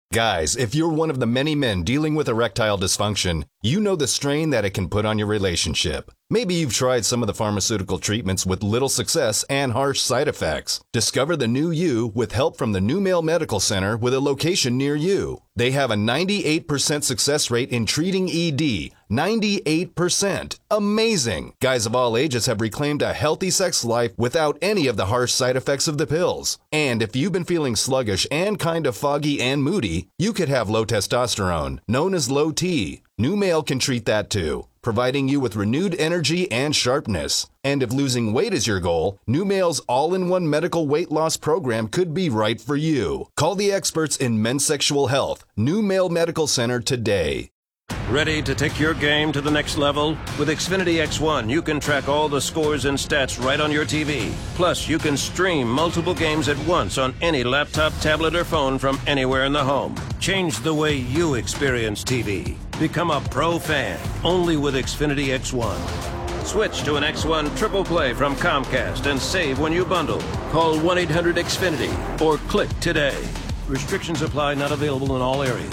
Guys, if you're one of the many men dealing with erectile dysfunction, you know the strain that it can put on your relationship. Maybe you've tried some of the pharmaceutical treatments with little success and harsh side effects. Discover the new you with help from the New Male Medical Center with a location near you. They have a 98% success rate in treating ED. 98%. Amazing. Guys of all ages have reclaimed a healthy sex life without any of the harsh side effects of the pills. And if you've been feeling sluggish and kind of foggy and moody, you could have low testosterone, known as low T. New Male can treat that too, providing you with renewed energy and sharpness. And if losing weight is your goal, New Male's all-in-one medical weight loss program could be right for you. Call the experts in men's sexual health, New Male Medical Center today. Ready to take your game to the next level? With Xfinity X1, you can track all the scores and stats right on your TV. Plus, you can stream multiple games at once on any laptop, tablet, or phone from anywhere in the home. Change the way you experience TV. Become a pro fan, only with Xfinity X1. Switch to an X1 Triple Play from Comcast and save when you bundle. Call 1-800-XFINITY or click today. Restrictions apply, not available in all areas.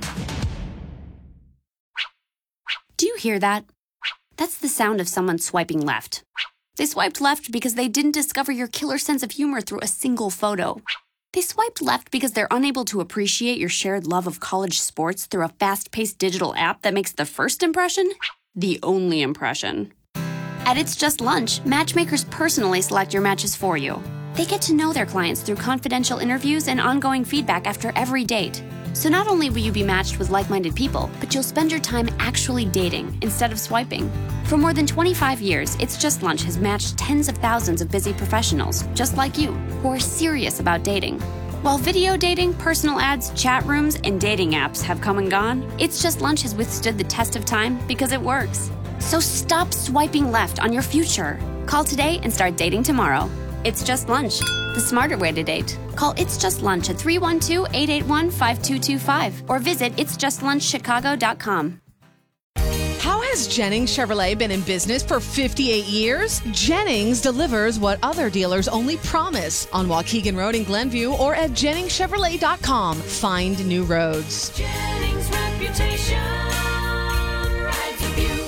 Do you hear that? That's the sound of someone swiping left. They swiped left because they didn't discover your killer sense of humor through a single photo. They swiped left because they're unable to appreciate your shared love of college sports through a fast-paced digital app that makes the first impression the only impression. At It's Just Lunch, matchmakers personally select your matches for you. They get to know their clients through confidential interviews and ongoing feedback after every date. So not only will you be matched with like-minded people, but you'll spend your time actually dating instead of swiping. For more than 25 years, It's Just Lunch has matched tens of thousands of busy professionals, just like you, who are serious about dating. While video dating, personal ads, chat rooms, and dating apps have come and gone, It's Just Lunch has withstood the test of time because it works. So stop swiping left on your future. Call today and start dating tomorrow. It's Just Lunch, the smarter way to date. Call It's Just Lunch at 312-881-5225 or visit itsjustlunchchicago.com. How has Jennings Chevrolet been in business for 58 years? Jennings delivers what other dealers only promise on Waukegan Road in Glenview or at JenningsChevrolet.com. Find new roads. Jennings' reputation rides with you.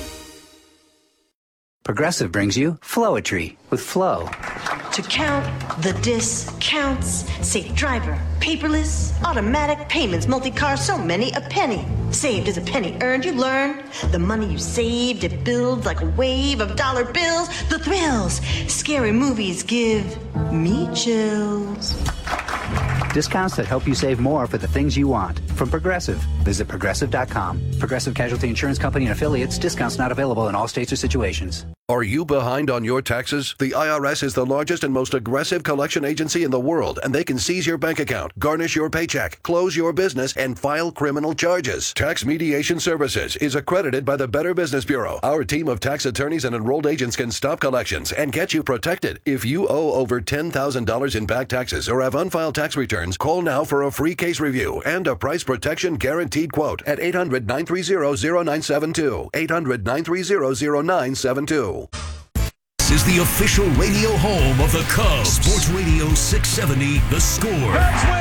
Progressive brings you Flowetry with Flow. To count the discounts, safe driver, paperless, automatic payments, multi-car, so many a penny. Saved is a penny earned, you learn. The money you saved, it builds like a wave of dollar bills. The thrills, scary movies give me chills. Discounts that help you save more for the things you want. From Progressive. Visit Progressive.com. Progressive Casualty Insurance Company and Affiliates. Discounts not available in all states or situations. Are you behind on your taxes? The IRS is the largest and most aggressive collection agency in the world, and they can seize your bank account, garnish your paycheck, close your business, and file criminal charges. Tax Mediation Services is accredited by the Better Business Bureau. Our team of tax attorneys and enrolled agents can stop collections and get you protected. If you owe over $10,000 in back taxes or have unfiled tax returns, call now for a free case review and a price protection guaranteed quote at 800-930-0972. 800-930-0972. This is the official radio home of the Cubs. Sports Radio 670, The Score.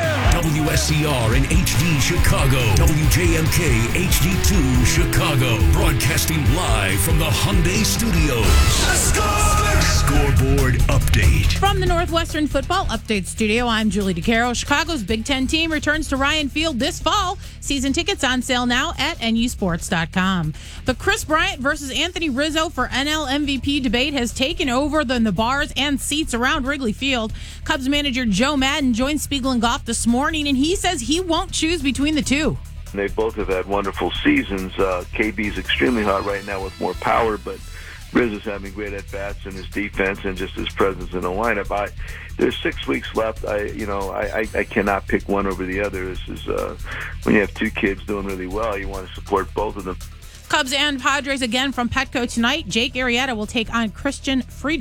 WSCR in HD Chicago. WJMK HD2 Chicago. Broadcasting live from the Hyundai Studios. The Score! Scoreboard update. From the Northwestern Football Update Studio, I'm Julie DeCaro. Chicago's Big Ten team returns to Ryan Field this fall. Season tickets on sale now at NUSports.com. The Chris Bryant versus Anthony Rizzo for NL MVP debate has taken over the bars and seats around Wrigley Field. Cubs manager Joe Madden joined Spiegel and Goff this morning, and he says he won't choose between the two. They both have had wonderful seasons. KB's extremely hot right now with more power, but Rizzo's having great at-bats in his defense and just his presence in the lineup. There's 6 weeks left. I cannot pick one over the other. This is when you have two kids doing really well, you want to support both of them. Cubs and Padres again from Petco tonight. Jake Arrieta will take on Christian Friedrich.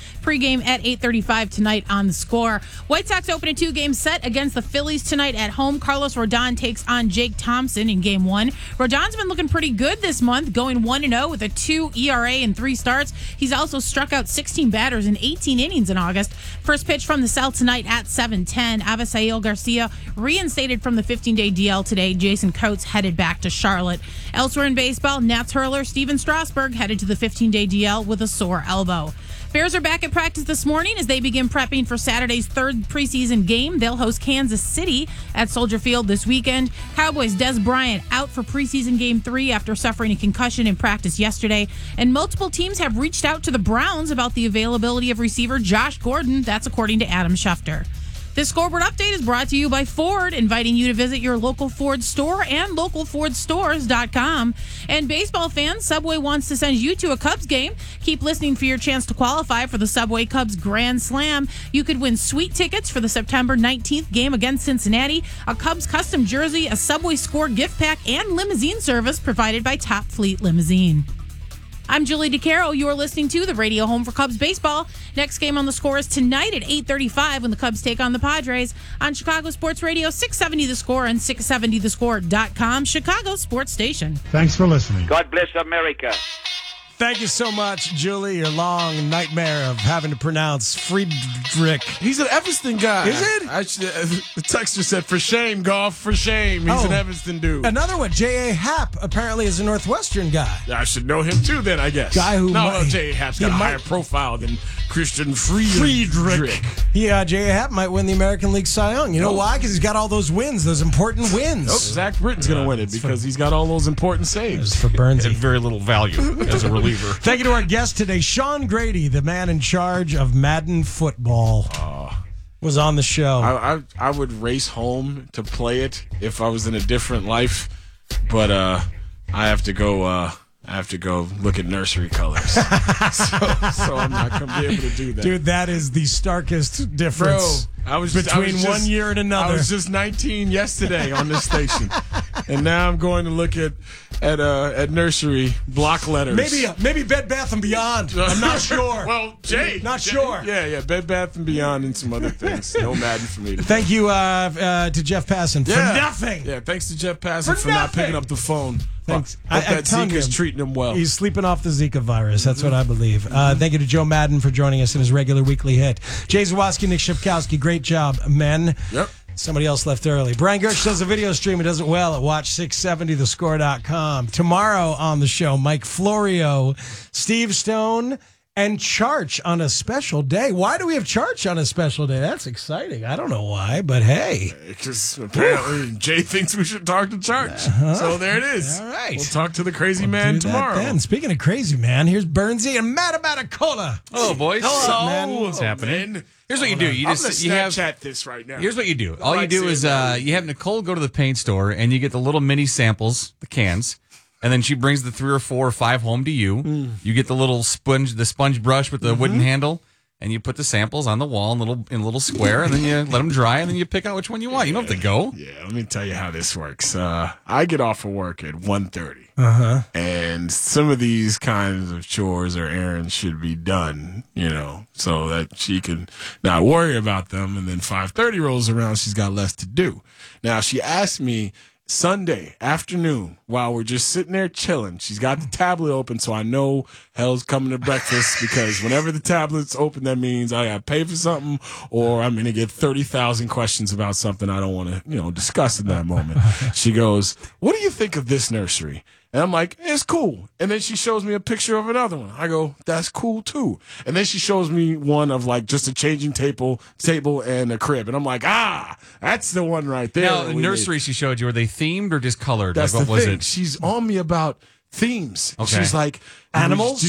Pregame at 8:35 tonight on The Score. White Sox open a 2-game set against the Phillies tonight at home. Carlos Rodon takes on Jake Thompson in Game 1. Rodon's been looking pretty good this month, going 1-0 with a 2 ERA and 3 starts. He's also struck out 16 batters in 18 innings in August. First pitch from the Cell tonight at 7:10. Avisail Garcia reinstated from the 15-day DL today. Jason Coates headed back to Charlotte. Elsewhere in baseball, Nats hurler Steven Strasburg headed to the 15-day DL with a sore elbow. Bears are back at practice this morning as they begin prepping for Saturday's 3rd preseason game. They'll host Kansas City at Soldier Field this weekend. Cowboys' Des Bryant out for preseason Game 3 after suffering a concussion in practice yesterday. And multiple teams have reached out to the Browns about the availability of receiver Josh Gordon. That's according to Adam Schefter. This scoreboard update is brought to you by Ford, inviting you to visit your local Ford store and localfordstores.com. And baseball fans, Subway wants to send you to a Cubs game. Keep listening for your chance to qualify for the Subway Cubs Grand Slam. You could win sweet tickets for the September 19th game against Cincinnati, a Cubs custom jersey, a Subway Score gift pack, and limousine service provided by Top Fleet Limousine. I'm Julie DeCaro. You're listening to the radio home for Cubs baseball. Next game on The Score is tonight at 8:35 when the Cubs take on the Padres on Chicago Sports Radio 670 The Score and 670thescore.com, Chicago sports station. Thanks for listening. God bless America. Thank you so much, Julie. Your long nightmare of having to pronounce Friedrich. He's an Evanston guy. Is it? The texter said, for shame, golf, for shame. He's an Evanston dude. Another one, J.A. Happ, apparently is a Northwestern guy. I should know him too then, I guess. Guy who J.A. Happ's got a higher profile than Christian Friedrich. J.A. Happ might win the American League Cy Young. You know why? Because he's got all those wins, those important wins. Nope, Zach Britton's going to win it because he's got all those important saves. For Burnsy. And very little value as a reliever. Thank you to our guest today, Sean Grady, the man in charge of Madden football, was on the show. I would race home to play it if I was in a different life, but I have to go. I have to go look at nursery colors, so I'm not going to be able to do that. Dude, that is the starkest difference between 1 year and another. I was just 19 yesterday on this station, and now I'm going to look at nursery block letters. Maybe Bed Bath & Beyond. I'm not sure. Well, Jay. Not sure. Yeah, Bed Bath & Beyond and some other things. No Madden for me. Thank you to Jeff Passan for nothing. Yeah, thanks to Jeff Passan for not picking up the phone. Thanks. I bet Zika's treating him well. He's sleeping off the Zika virus. That's what I believe. Thank you to Joe Madden for joining us in his regular weekly hit. Jay Zawaski, Nick Shipkowski, great job, men. Yep. Somebody else left early. Brian Gersh does a video stream. He does it well at watch670thescore.com. Tomorrow on the show, Mike Florio, Steve Stone, and Charch on a special day. Why do we have Charch on a special day? That's exciting. I don't know why, but hey. Because apparently Jay thinks we should talk to Charch. So there it is. All right. We'll talk to the crazy man tomorrow. Then. Speaking of crazy man, here's Burnsy and Matt Abatacola. Hello, boys. Hello, man. What's happening? Here's what you do. You I'm just gonna you have Snapchat this right now. Here's what you do. All you do is you have Nicole go to the paint store and you get the little mini samples, the cans. And then she brings the 3 or 4 or 5 home to you. You get the little sponge brush with the wooden handle, and you put the samples on the wall in a little square, and then you let them dry, and then you pick out which one you want. You don't have to go. Yeah, let me tell you how this works. I get off of work at 1:30, and some of these kinds of chores or errands should be done, so that she can not worry about them. And then 5:30 rolls around, she's got less to do. Now, she asked me Sunday afternoon, while we're just sitting there chilling, she's got the tablet open, so I know hell's coming to breakfast because whenever the tablet's open, that means I got to pay for something or I'm going to get 30,000 questions about something I don't want to, discuss in that moment. She goes, "What do you think of this nursery?" And I'm like, "It's cool." And then she shows me a picture of another one. I go, "That's cool too." And then she shows me one of like just a changing table and a crib. And I'm like, that's the one right there. Now, the nursery she showed you, were they themed or just colored? That's like, what the was thing. it? She's on me about themes. Okay. She's like, animals?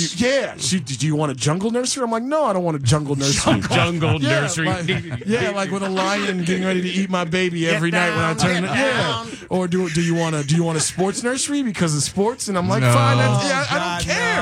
Do you want a jungle nursery? I'm like, no, I don't want a jungle nursery. Jungle nursery. Like with a lion getting ready to eat my baby every night when I turn it. Yeah. Or do you want a sports nursery because of sports? And I'm like, fine. I don't care.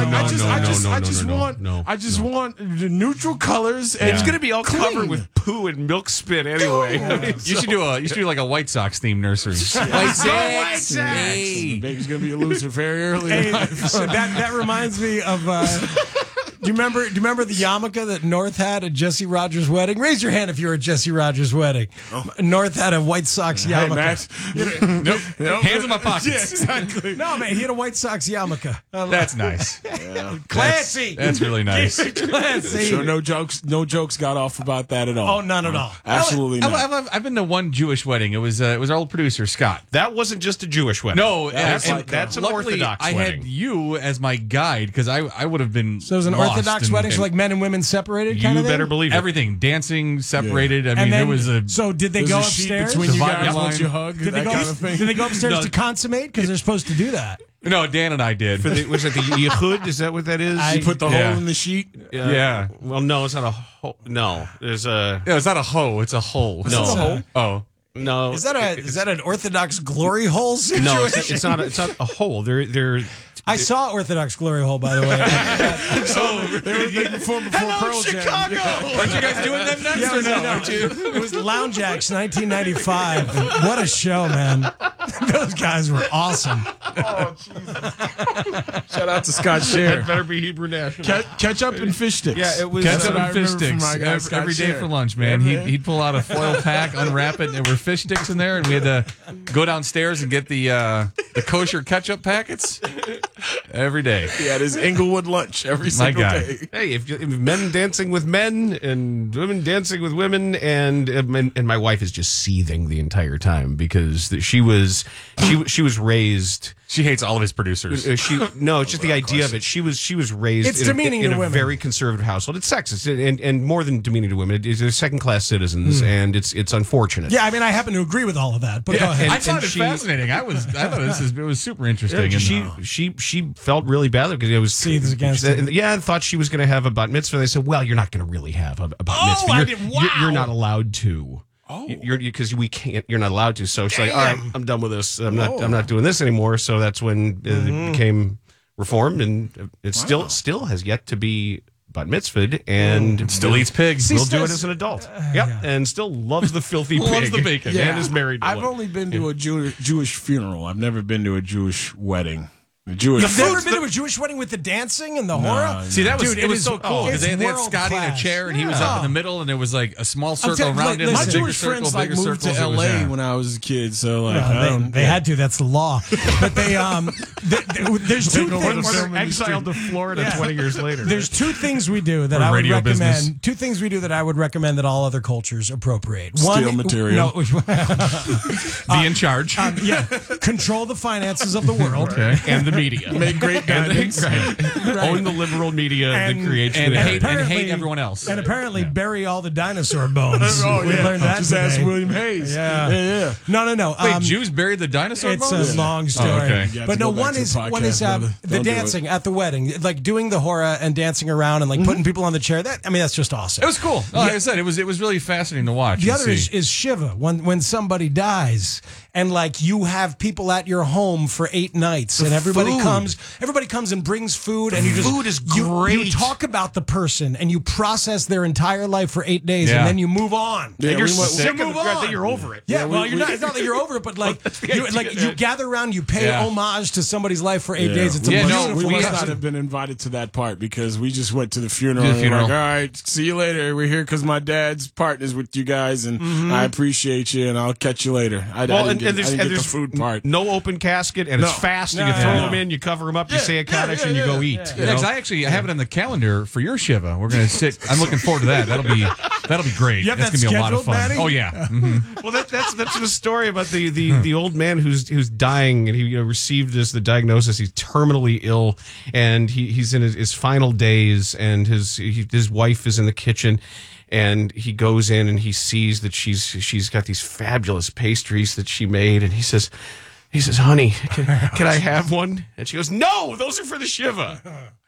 I just want the neutral colors. And it's gonna be all clean. covered with poo and milk spit anyway. You should do like a White Sox themed nursery. White Sox. The baby's gonna be a loser very early in life. So that reminds me of Do you remember the yarmulke that North had at Jesse Rogers' wedding? Raise your hand if you were at Jesse Rogers' wedding. North had a White Sox yarmulke. Nope. Hands in my pockets. Yeah, exactly. No, man, he had a White Sox yarmulke. That's nice. Classy. That's really nice. Classy. So no jokes got off about that at all. Oh, none at all. Absolutely not. I've been to one Jewish wedding. It was our old producer Scott. That wasn't just a Jewish wedding. No, that's an luckily, Orthodox I wedding. had you as my guide because I would have been. So it was an lost Orthodox wedding, so like men and women separated, kind You of thing? better believe it. Everything, dancing, separated. Yeah. I mean, there was a. So did they There's go a sheet upstairs? between you Dividing guys line. once you hug? Did they That kind of thing? Did they go upstairs to consummate? Because they're supposed to do that. No, Dan and I did. Was it the Yehud? Is that what that is? You put the Yeah. hole in the sheet? Yeah. Well, no, it's not a hole. No, there's a. No, it's not a hoe. It's a hole. No. It's a hole? Oh. No. Is that an Orthodox glory hole situation? No, it's not. It's not a hole. They're. I saw Orthodox glory hole, by the way. They performed before Pearl Jam. Aren't you guys doing them next or no? Aren't you? It was Lounge Acts, 1995. What a show, man! Those guys were awesome. Shout out to Scott Scher. Better be Hebrew National. Ketchup and fish sticks. Yeah, it was. Ketchup I and fish remember from sticks my guy, Scott every day Scher. for lunch, man. Yeah, He'd pull out a foil pack, unwrap it, and there were fish sticks in there, and we had to go downstairs and get the kosher ketchup packets every day. He had his Inglewood lunch every single guy. day. Hey, if men dancing with men and women dancing with women, and my wife is just seething the entire time because she was raised. She hates all of his producers. It's just the idea of it. She was raised It's demeaning in to a women. very conservative household. It's sexist and more than demeaning to women. They're second class citizens, and it's unfortunate. Yeah, I mean, I happen to agree with all of that. But go ahead. I thought it fascinating. I thought it was super interesting. Yeah, and, she felt really bad because it was Seethes against it. Yeah, and thought she was going to have a bat mitzvah. They said, "Well, you're not going to really have a bat mitzvah. You're not allowed to. Because we can't. You're not allowed to." So she's like, "All right, I'm done with this. I'm not doing this anymore." So that's when it became reformed, and it still has yet to be bat mitzvahed, and still eats pigs. Will do it as an adult. And still loves the filthy pig. Loves the bacon. And is married to I've one. only been to a Jewish funeral. I've never been to a Jewish wedding. You've never been to a Jewish wedding with the dancing and the horror? See, that was Dude, it was so cool because they had world Scotty in a class. chair and he was up in the middle and there was like a small circle around him. My a bigger Jewish circle, friends like bigger moved to circles. LA when I was a kid, so like They had to. That's the law. But there's two things. They're exiled to Florida 20 years later. There's two things we do that Or I would radio recommend. business. Two things we do that I would recommend that all other cultures appropriate. Steal material. Be in charge. Control the finances of the world. And the media. Make great guidance. Own the liberal media And- that creates and the hate apparently- everyone else. And apparently bury all the dinosaur bones. Oh, We yeah. learned that Just today. ask William Hayes. Yeah. No. Wait, Jews buried the dinosaur It's bones? a long story. Oh, okay. You have But to no, go back one to is the podcast, brother. the Don't do dancing at the wedding, like doing the hora and dancing around and like putting people on the chair. That's just awesome. It was cool. Like I said, it was really fascinating to watch. The and other see. is Shiva, when somebody dies and like you have people at your home for 8 nights and everybody food. comes and brings food and you just food is you great. talk about the person and you process their entire life for 8 days Yeah. and then you move on. Yeah, And you're we went- sick move of the fact on. that you're over it. Yeah, well, we- you're not. It's not that you're over it, but like idea. you gather around, you pay Yeah. homage to somebody's life for 8 Yeah. days. It's a Yeah, no, beautiful we must lesson. not have been invited to that part because we just went to the funeral. To the And we're funeral. like, all right, see you later. We're here because my dad's partners with you guys, and I appreciate you, and I'll catch you later. I didn't get the food part. No open casket, and No. it's fast. No, and you throw yeah. them in, you cover them up, you Yeah, say a Kaddish, yeah, and you go yeah. eat. Yeah. you know? I have it on the calendar for your Shiva. We're gonna sit. I'm looking forward to that. That'll be great. You have That's that gonna be a lot of scheduled, fun. Maddie? Oh yeah. Mhm. Well, that's the story about the old man who's dying, and he received the diagnosis. He's terminally ill, and he's in his final days, and his wife is in the kitchen, and he goes in and he sees that she's got these fabulous pastries that she made, and he says, "Honey, can I have one?" And she goes, "No, those are for the Shiva."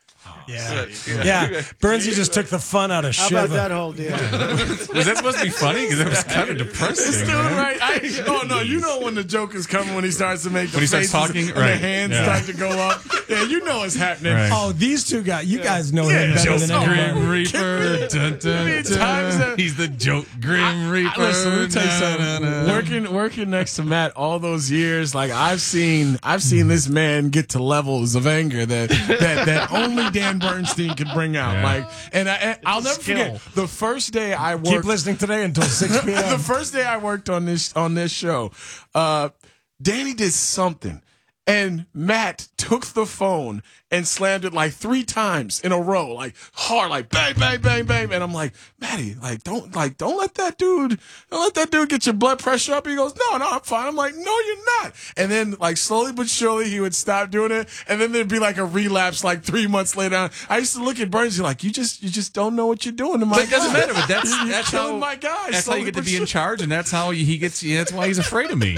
Yeah, Bernsey just took the fun out of How Shiva. about that whole deal? Was that supposed to be funny? Because it was kind of depressing. It's still right. Oh no, you know when the joke is coming when he starts to make the When he starts faces talking? and the Right. hands Yeah. start to go up. Yeah, you know it's happening. Right. Oh, these two guys, you guys know him better just than Grim anyone. Reaper. Dun, dun, dun. He's the joke. Grim Reaper. Listen, let me tell you Na, something. na, na. Working next to Matt all those years, like I've seen this man get to levels of anger that only Dan Bernstein could bring out. Yeah. Like, and I'll never forget the first day I worked. Keep listening today until 6 p.m. The first day I worked on this show, Danny did something, and Matt took the phone and slammed it like 3 times in a row, like hard, like bang, bang, bang, bang. And I'm like, Matty, don't let that dude get your blood pressure up. He goes, no, I'm fine. I'm like, no, you're not. And then like slowly but surely he would stop doing it, and then there'd be like a relapse like 3 months later. I used to look at Burns, like, you just don't know what you're doing to my guy. But it doesn't matter. But that's you're killing how my guy. That's how you get to be in charge, and that's how he gets. That's why he's afraid of me.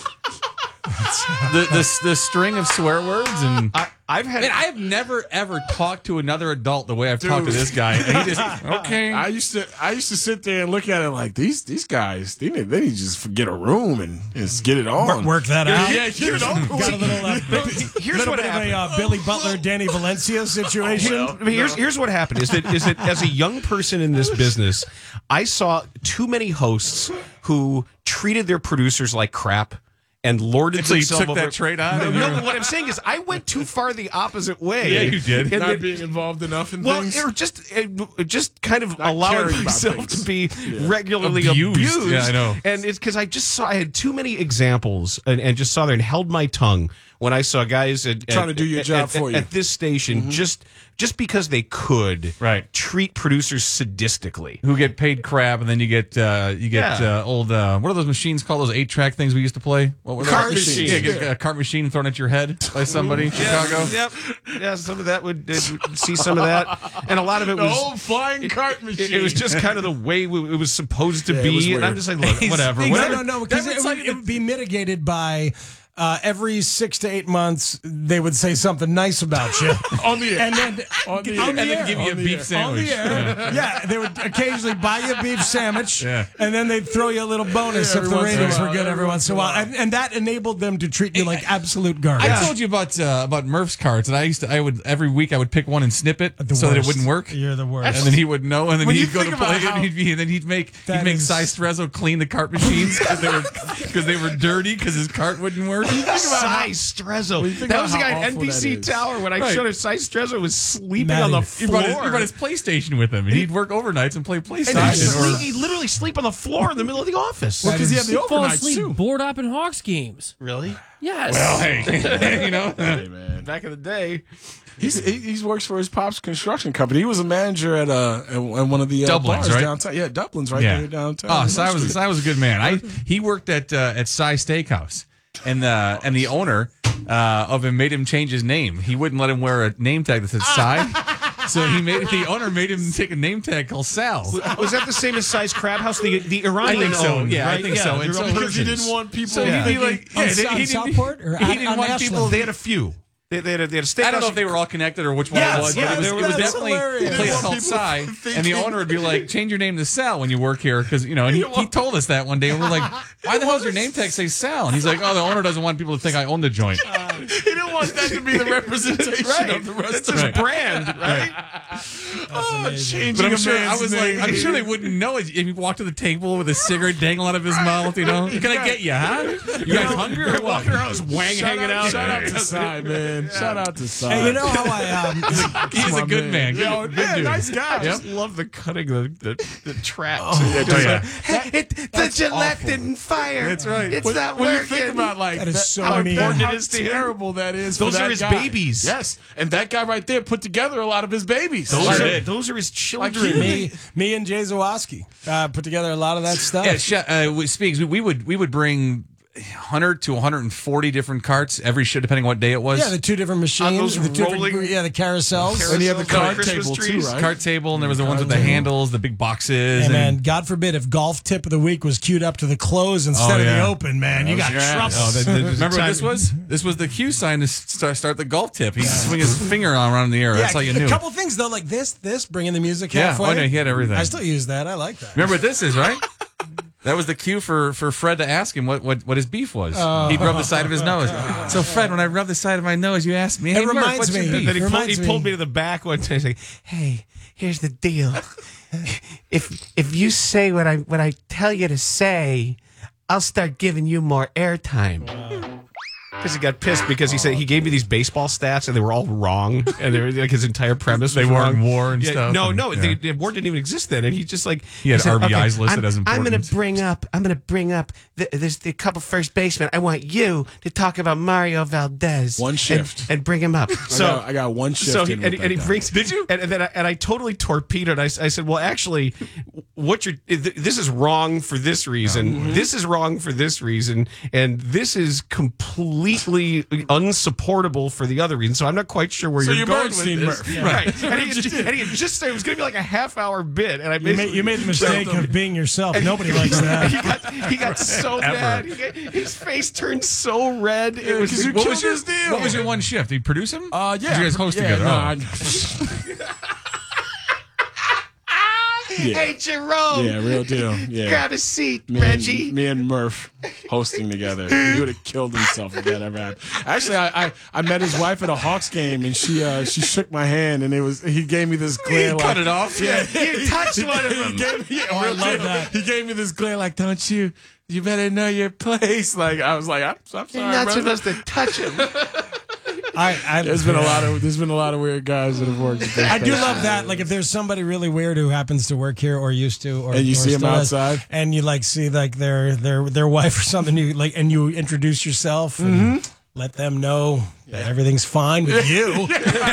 The string of swear words, and I have never ever talked to another adult the way I've talked to this guy. And he just okay. I used to sit there and look at it like these guys. They need to just get a room and just get it on. Work that out. Yeah, get it on. Got a little. Here's little what bit happened. of a Billy Butler, Danny Valencia situation. Here's what happened is that as a young person in this business, I saw too many hosts who treated their producers like crap and lorded So you themselves took over. that trait on? No, but what I'm saying is I went too far the opposite way. Yeah, you did. And Not then- being involved enough in well, things. or just kind of Not allowing caring about myself things. to be Yeah. regularly Abused. abused. Yeah, I know. And it's because I had too many examples and just saw there and held my tongue when I saw guys Trying to do your job for you. at this station just because they could treat producers sadistically. who get paid crap, and then you get old what are those machines called? Those 8-track things we used to play? What were they? Cart machine. Yeah, get a cart machine thrown at your head by somebody in Chicago. Yep. Yeah, some of that would see some of that, and a lot of it The was old flying cart machine. It was just kind of the way it was supposed to Yeah, it was be, and I'm weird. just like, look, whatever. No, because it would be mitigated by every 6 to 8 months they would say something nice about you on the air. and then On the on air. the air. Give you a On the beef air. sandwich. On the air. Yeah, they would occasionally buy you a beef sandwich, Yeah. and then they'd throw you a little bonus Yeah, if every the once in a ratings were while, good every every once in a while. And that enabled them to treat you like absolute garbage. I told you about Murph's carts, and I would every week I would pick one and snip it The so that it worst. wouldn't work. You're the worst. And then he would know, and then When you he'd go to think play about it, how- and then he'd make That Cy is- Strezzo clean the cart machines because they were dirty because his cart wouldn't work. Cy Strezzo. When you think That about was the guy how at awful NBC that is. Tower when I Right. showed him. Cy Strezzo was sleeping Matty. on the He floor. brought his PlayStation with him, and he'd work overnights and play and PlayStation. he'd literally sleep on the floor in the middle of the office. Well, because he had the Fall overnights asleep too. bored up in Hawks games. Really? Yes. Well, hey, you know. Hey, man. Back in the day. He works for his pop's construction company. He was a manager at one of the Dublin's, bars right? downtown. Yeah, Dublin's right there downtown. Oh, Cy was a good man. He worked at Cy Steakhouse, and the owner of him made him change his name. He wouldn't let him wear a name tag that said Cy. So the owner made him take a name tag called Sal. Was that the same as Cy's Crab House? The Iranian I think so. owned, Yeah, I right? think so. they're And so all because he Persians. didn't want people. So he'd be like, On he didn't- Southport or he on didn't want Ashland? people. They had a few. They had a steakhouse. I don't know if they were all connected or which one it was, yeah, but it was that's definitely hilarious. a place People called Cy, and the thinking- owner would be like, change your name to Sal when you work here, because, you know, and he told us that one day, and we're like, why the hell does your name tag say Sal? And he's like, oh, the owner doesn't want people to think I own the joint. He didn't want that to be the representation of the rest That's of his it. brand, right? Changing But I'm a sure man's name. I'm sure they wouldn't know it if he walked to the table with a cigarette dangling out of his mouth, you know? Can I get you, huh? You guys hungry or what? Walking around with his wang hanging out. Shout out to Cy, man. Shout out to Cy. Hey, you know how I He's a good man. Yeah, Good yeah, dude. nice guy. I just love the cutting the traps. The Gillette didn't fire. That's right. It's when, not when you working. think about like That is so how mean. important How it is to him. Terrible that is. Those for that are his guy. babies. Yes, and that guy right there put together a lot of his babies. Those are his children. me and Jay Zawoski put together a lot of that stuff. Yeah, Speaks. We would bring 100 to 140 different carts every shift, depending on what day it was. Yeah, the two different machines, those the different, rolling- the carousels. And he had the card Christmas table trees. too, right? Cart table, and there was the ones with the handles, the big boxes. And man, God forbid if golf tip of the week was queued up to the close instead of the open, man, you got trouble. Remember what this was? This was the cue sign to start the golf tip. He'd swing his finger around in the air. That's how you knew. A couple things though, like this, bringing the music Yeah, halfway. oh, no, he had everything. I still use that. I like that. Remember what this is, right? That was the cue for Fred to ask him what his beef was. He'd rub the side of his nose. So, Fred, when I rub the side of my nose, you asked me, hey, It Murph, reminds what's your me. beef? Then he pulled me to the back one time. He's like, "Hey, here's the deal. If you say what I tell you to say, I'll start giving you more airtime." because he got pissed because he said he gave me these baseball stats and they were all wrong, and they were like his entire premise. They was weren't wrong. WAR and stuff. No, and- the WAR didn't even exist then, and he just like He had said, RBIs listed as I'm important. going to bring up there's the couple first basemen. I want you to talk about Mario Valdez. One shift. and bring him up. So I got one shift. So in with and he that guy. brings. Did you? And then I totally torpedoed. I said, well, actually, this is wrong for this reason. This is wrong for this reason, and this is completely unsupportable for the other reason. So I'm not quite sure where So you're you're going Bernstein with this. Murph. Right? And he had just said it was going to be like a half-hour bit, and I You made the mistake of being yourself. Nobody likes that. He got so mad. His face turned so red. It was What was your one shift? Did you produce him? Yeah. Did you guys host together? No, Hey, Jerome. Yeah, real deal. Yeah. Grab a seat, Reggie. Me and Murph hosting together. He would have killed himself if that ever happened. Actually, I met his wife at a Hawks game, and she shook my hand, and he gave me this glare. He cut it off? Yeah, You touched one of them. I love that. He gave me this glare like, "Don't you better know your place." Like I was like, "I'm sorry, You're not brother." supposed to touch him. There's been a lot of weird guys that have worked with this I do place. love that. Like if there's somebody really weird who happens to work here or used to, or And you or see 'em still is, outside? and you like see like their wife or something, you like, and you introduce yourself and let them know that everything's fine with you.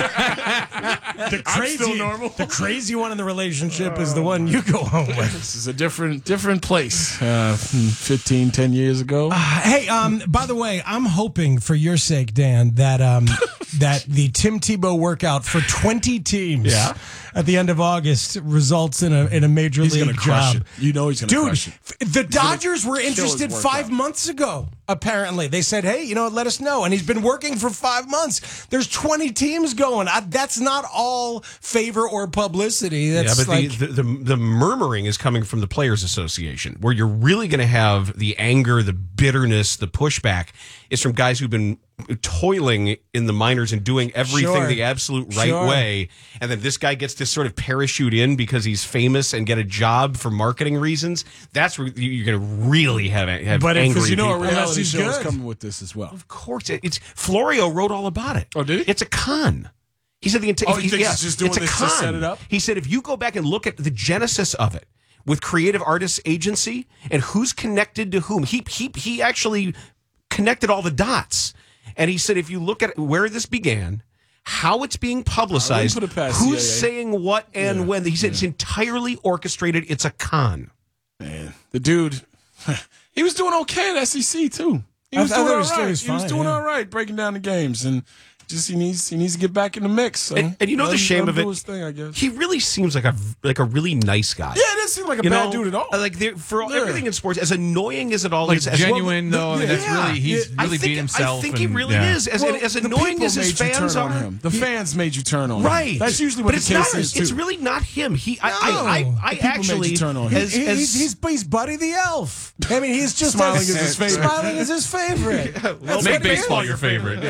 The crazy one in the relationship is the one you go home with. This is a different place. 10 years ago. Hey, by the way, I'm hoping for your sake, Dan, that that the Tim Tebow workout for 20 teams at the end of August results in a major He's league gonna crush job. it. You know he's gonna crush it. The Dodgers were kill his interested workout. 5 months ago. Apparently, they said, "Hey, let us know." And he's been working for 5 months. There's 20 teams going. That's not all favor or publicity. That's but like the murmuring is coming from the Players Association, where you're really going to have the anger, the bitterness, the pushback is from guys who've been toiling in the minors and doing everything Sure. the absolute right Sure. way, and then this guy gets to sort of parachute in because he's famous and get a job for marketing reasons. That's where you're going to really have But angry Because you know a people. reality he's show is good. coming with this as well. Of course, it's Florio wrote all about it. Oh, did he? It's a con. He said the Oh, you think he's just doing it's a this to con. set it up? He said if you go back and look at the genesis of it with Creative Artists Agency and who's connected to whom, he actually connected all the dots. And he said if you look at where this began, how it's being publicized, put it past who's CIA. saying what and when, he said it's entirely orchestrated. It's a con. Man, the dude, he was doing okay at SEC too. He was I doing thought all he right. was He was fine, doing yeah. all right, breaking down the games, and just he needs to get back in the mix. So And you know let the him shame of do it. his thing, I guess. He really seems like a really nice guy. Yeah, it doesn't seem like a You bad know, dude at all. Like everything in sports, as annoying as it all Like is, as genuine, though. I mean, that's yeah. really he's I really think, being himself. I think he and- really yeah. is. As the annoying people as his made you fans turn on are, him. The fans made you turn on him. right? That's usually what but the it's case not, is too. It's really not him. I people actually made you turn on him. he's Buddy the Elf. I mean, he's just Smiling is his favorite. Smiling is his favorite. That's Make what it is. baseball your favorite.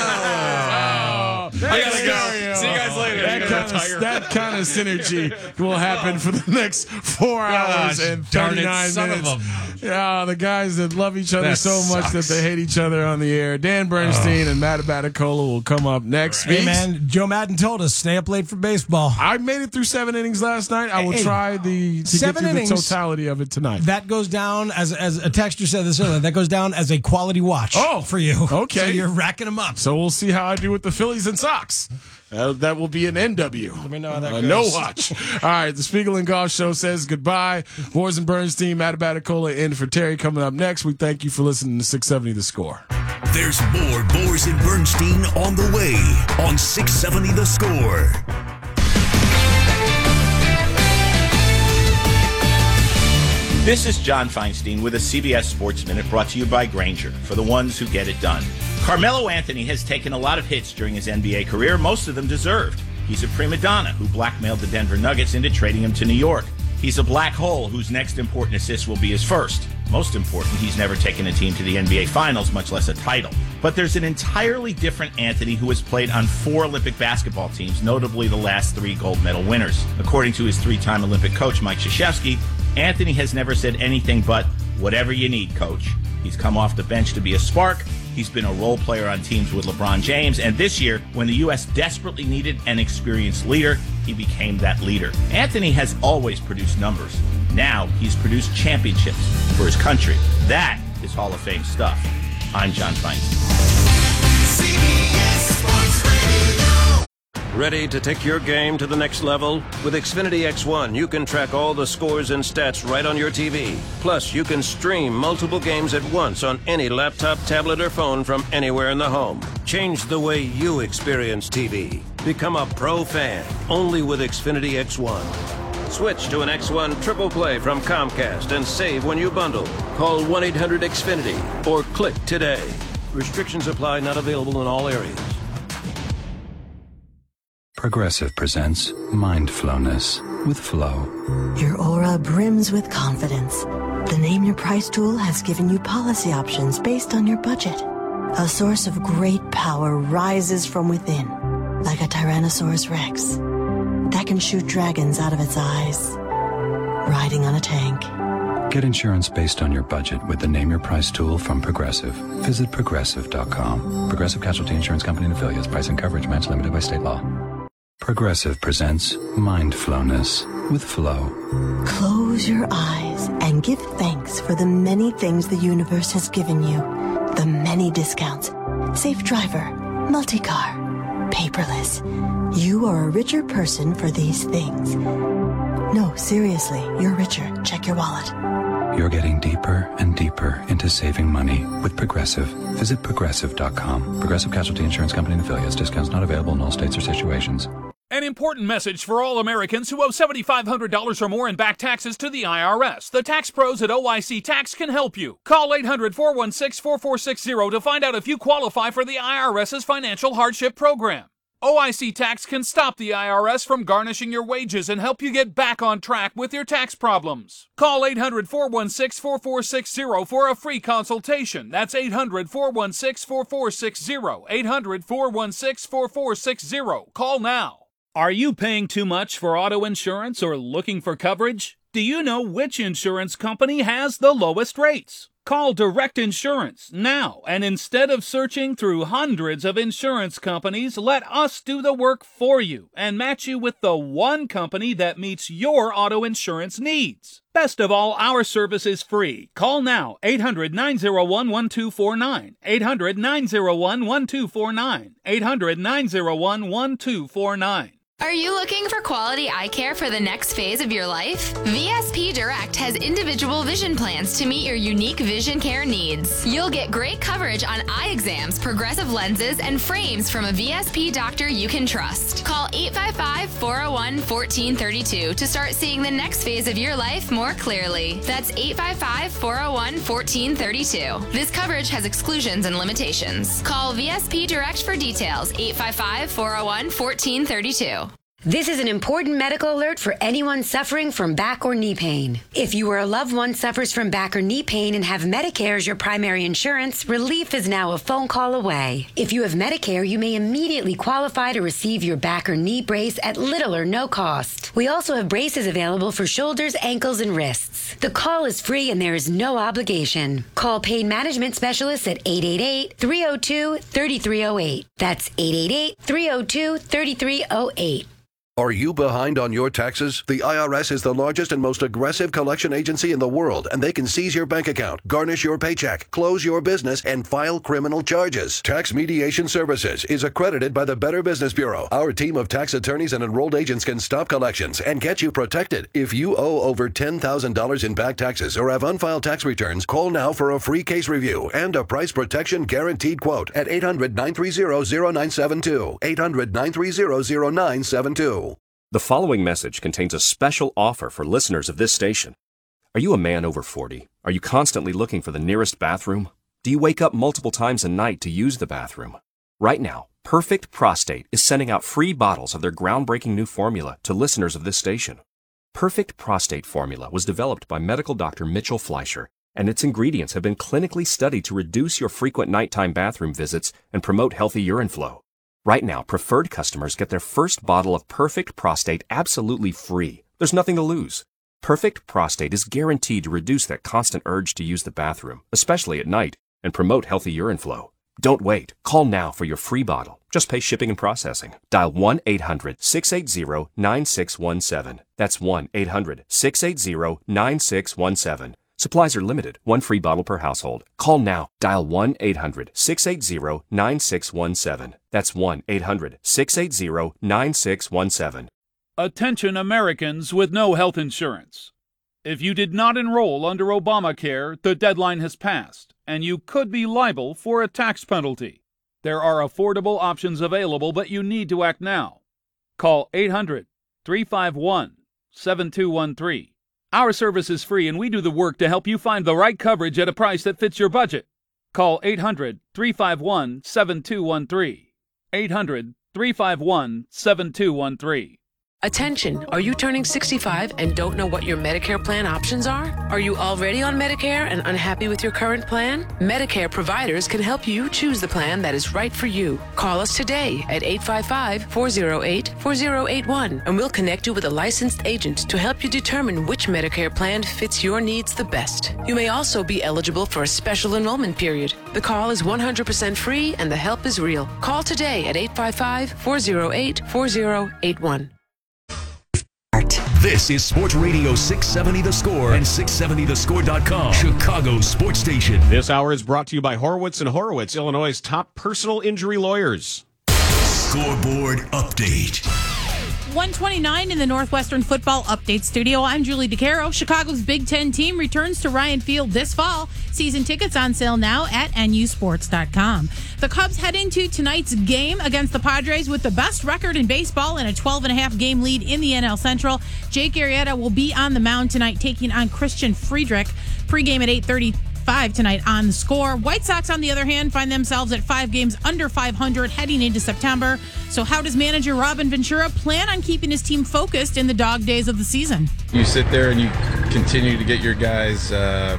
I gotta go. See you guys later. That kind of synergy will happen for the next 4 hours and darn it, 39 son of minutes. Yeah, the guys that love each other That so much that sucks. they hate each other on the air. Dan Bernstein and Matt Abaticola will come up next. Hey Speaks. man, Joe Madden told us stay up late for baseball. I made it through 7 innings last night. I will Hey, try to get 7 through innings. the totality of it tonight. That goes down as a texter said this earlier. That goes down as a quality watch. For you. Okay. So you're racking them up. So we'll see how I do with the Phillies and Sox. That will be an NW. Let me know how that goes. No watch. All right, the Spiegel and Golf Show says goodbye. Boers and Bernstein, Matt Abaticola in for Terry coming up next. We thank you for listening to 670 The Score. There's more Boers and Bernstein on the way on 670 The Score. This is John Feinstein with a CBS Sports Minute brought to you by Grainger, for the ones who get it done. Carmelo Anthony has taken a lot of hits during his NBA career, most of them deserved. He's a prima donna who blackmailed the Denver Nuggets into trading him to New York. He's a black hole whose next important assist will be his first. Most important, he's never taken a team to the NBA Finals, much less a title. But there's an entirely different Anthony who has played on 4 Olympic basketball teams, notably the last 3 gold medal winners. According to his 3-time Olympic coach, Mike Krzyzewski, Anthony has never said anything but, "Whatever you need, coach." He's come off the bench to be a spark, He's been a role player on teams with LeBron James, and this year, when the U.S. desperately needed an experienced leader, he became that leader. Anthony has always produced numbers. Now he's produced championships for his country. That is Hall of Fame stuff. I'm John Feinstein. CBS Sports Radio. Ready to take your game to the next level? With Xfinity X1, you can track all the scores and stats right on your TV. Plus, you can stream multiple games at once on any laptop, tablet, or phone from anywhere in the home. Change the way you experience TV. Become a pro fan, only with Xfinity X1. Switch to an X1 Triple Play from Comcast and save when you bundle. Call 1-800-XFINITY or click today. Restrictions apply, not available in all areas. Progressive presents Mindfulness with Flow. Your aura brims with confidence. The Name Your Price tool has given you policy options based on your budget. A source of great power rises from within, like a Tyrannosaurus Rex that can shoot dragons out of its eyes, riding on a tank. Get insurance based on your budget with the Name Your Price tool from Progressive. Visit Progressive.com. Progressive Casualty Insurance Company and Affiliates. Price and coverage match limited by state law. Progressive presents Mindfulness with Flow. Close your eyes and give thanks for the many things the universe has given you. The many discounts. Safe driver, multi-car, paperless. You are a richer person for these things. No, seriously, you're richer. Check your wallet. You're getting deeper and deeper into saving money with Progressive. Visit Progressive.com. Progressive Casualty Insurance Company and Affiliates. Discounts not available in all states or situations. An important message for all Americans who owe $7,500 or more in back taxes to the IRS. The tax pros at OIC Tax can help you. Call 800-416-4460 to find out if you qualify for the IRS's financial hardship program. OIC Tax can stop the IRS from garnishing your wages and help you get back on track with your tax problems. Call 800-416-4460 for a free consultation. That's 800-416-4460. 800-416-4460. Call now. Are you paying too much for auto insurance or looking for coverage? Do you know which insurance company has the lowest rates? Call Direct Insurance now, and instead of searching through hundreds of insurance companies, let us do the work for you and match you with the one company that meets your auto insurance needs. Best of all, our service is free. Call now, 800-901-1249, 800-901-1249, 800-901-1249. Are you looking for quality eye care for the next phase of your life? VSP Direct has individual vision plans to meet your unique vision care needs. You'll get great coverage on eye exams, progressive lenses, and frames from a VSP doctor you can trust. Call 855-401-1432 to start seeing the next phase of your life more clearly. That's 855-401-1432. This coverage has exclusions and limitations. Call VSP Direct for details. 855-401-1432. This is an important medical alert for anyone suffering from back or knee pain. If you or a loved one suffers from back or knee pain and have Medicare as your primary insurance, relief is now a phone call away. If you have Medicare, you may immediately qualify to receive your back or knee brace at little or no cost. We also have braces available for shoulders, ankles, and wrists. The call is free and there is no obligation. Call Pain Management Specialists at 888-302-3308. That's 888-302-3308. Are you behind on your taxes? The IRS is the largest and most aggressive collection agency in the world, and they can seize your bank account, garnish your paycheck, close your business, and file criminal charges. Tax Mediation Services is accredited by the Better Business Bureau. Our team of tax attorneys and enrolled agents can stop collections and get you protected. If you owe over $10,000 in back taxes or have unfiled tax returns, call now for a free case review and a price protection guaranteed quote at 800-930-0972. 800-930-0972. The following message contains a special offer for listeners of this station. Are you a man over 40? Are you constantly looking for the nearest bathroom? Do you wake up multiple times a night to use the bathroom? Right now, Perfect Prostate is sending out free bottles of their groundbreaking new formula to listeners of this station. Perfect Prostate formula was developed by medical doctor Mitchell Fleischer, and its ingredients have been clinically studied to reduce your frequent nighttime bathroom visits and promote healthy urine flow. Right now, preferred customers get their first bottle of Perfect Prostate absolutely free. There's nothing to lose. Perfect Prostate is guaranteed to reduce that constant urge to use the bathroom, especially at night, and promote healthy urine flow. Don't wait. Call now for your free bottle. Just pay shipping and processing. Dial 1-800-680-9617. That's 1-800-680-9617. Supplies are limited. One free bottle per household. Call now. Dial 1-800-680-9617. That's 1-800-680-9617. Attention Americans with no health insurance. If you did not enroll under Obamacare, the deadline has passed, and you could be liable for a tax penalty. There are affordable options available, but you need to act now. Call 800-351-7213. Our service is free, and we do the work to help you find the right coverage at a price that fits your budget. Call 800-351-7213. 800-351-7213. Attention, are you turning 65 and don't know what your Medicare plan options are? Are you already on Medicare and unhappy with your current plan? Medicare providers can help you choose the plan that is right for you. Call us today at 855-408-4081 and we'll connect you with a licensed agent to help you determine which Medicare plan fits your needs the best. You may also be eligible for a special enrollment period. The call is 100% free and the help is real. Call today at 855-408-4081. This is Sports Radio 670 The Score and 670thescore.com, Chicago's sports station. This hour is brought to you by Horowitz & Horowitz, Illinois' top personal injury lawyers. Scoreboard update. 129 in the Northwestern Football Update Studio. I'm Julie DeCaro. Chicago's Big Ten team returns to Ryan Field this fall. Season tickets on sale now at nusports.com. The Cubs head into tonight's game against the Padres with the best record in baseball and a 12.5 game lead in the NL Central. Jake Arrieta will be on the mound tonight, taking on Christian Friedrich. Pre-game at 8:35 tonight on The Score. White Sox, on the other hand, find themselves at 5 games under 500 heading into September. So how does manager Robin Ventura plan on keeping his team focused in the dog days of the season? You sit there and you continue to get your guys,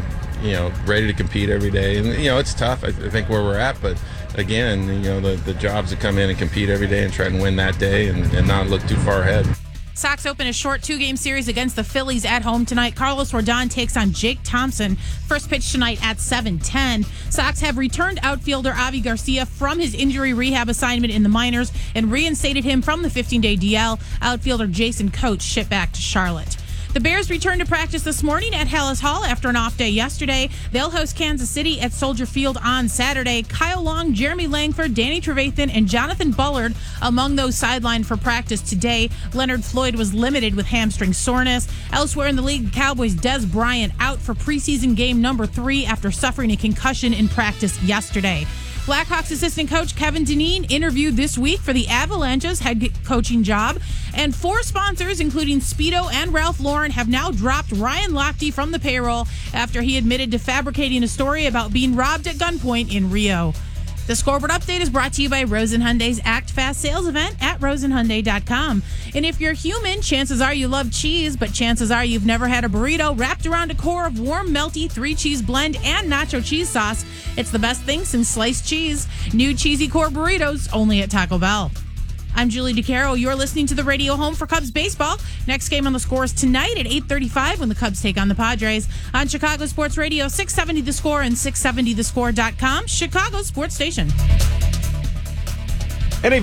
ready to compete every day. And, it's tough, I think, where we're at. But, again, the job's to come in and compete every day and try and win that day and not look too far ahead. Sox open a short 2-game series against the Phillies at home tonight. Carlos Rodon takes on Jake Thompson. First pitch tonight at 7:10. Sox have returned outfielder Avi Garcia from his injury rehab assignment in the minors and reinstated him from the 15-day DL. Outfielder Jason Coates shipped back to Charlotte. The Bears return to practice this morning at Hallis Hall after an off day yesterday. They'll host Kansas City at Soldier Field on Saturday. Kyle Long, Jeremy Langford, Danny Trevathan, and Jonathan Bullard among those sidelined for practice today. Leonard Floyd was limited with hamstring soreness. Elsewhere in the league, Cowboys' Dez Bryant out for preseason game number 3 after suffering a concussion in practice yesterday. Blackhawks assistant coach Kevin Dineen interviewed this week for the Avalanche's head coaching job. And 4 sponsors, including Speedo and Ralph Lauren, have now dropped Ryan Lochte from the payroll after he admitted to fabricating a story about being robbed at gunpoint in Rio. The Scoreboard Update is brought to you by Rosen Hyundai's Act Fast sales event at rosenhyundai.com. And if you're human, chances are you love cheese, but chances are you've never had a burrito wrapped around a core of warm, melty 3-cheese blend and nacho cheese sauce. It's the best thing since sliced cheese. New cheesy core burritos, only at Taco Bell. I'm Julie DeCaro. You're listening to the radio home for Cubs baseball. Next game on The Score is tonight at 8:35 when the Cubs take on the Padres on Chicago Sports Radio 670 The Score and 670thescore.com, Chicago sports station. And a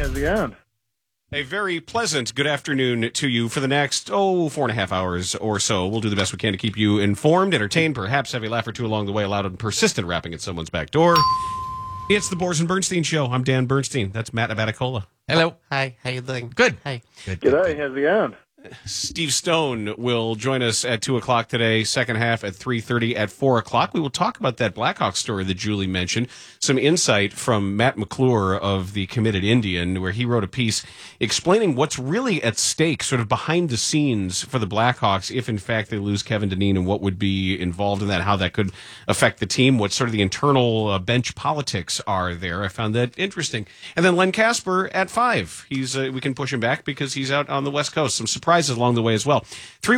very pleasant good afternoon to you for the next, 4.5 hours or so. We'll do the best we can to keep you informed, entertained, perhaps have a laugh or two along the way, loud and persistent rapping at someone's back door. It's the Boris and Bernstein Show. I'm Dan Bernstein. That's Matt Abaticola. Hello. Hi. How you doing? Good. Hi. G'day. How's it going? Steve Stone will join us at 2 o'clock today, second half at 3:30 at 4 o'clock. We will talk about that Blackhawks story that Julie mentioned, some insight from Matt McClure of The Committed Indian, where he wrote a piece explaining what's really at stake, sort of behind the scenes for the Blackhawks, if in fact they lose Kevin Dineen, and what would be involved in that, how that could affect the team, what sort of the internal bench politics are there. I found that interesting. And then Len Casper at 5. We can push him back because he's out on the West Coast. Some surprise prizes along the way as well.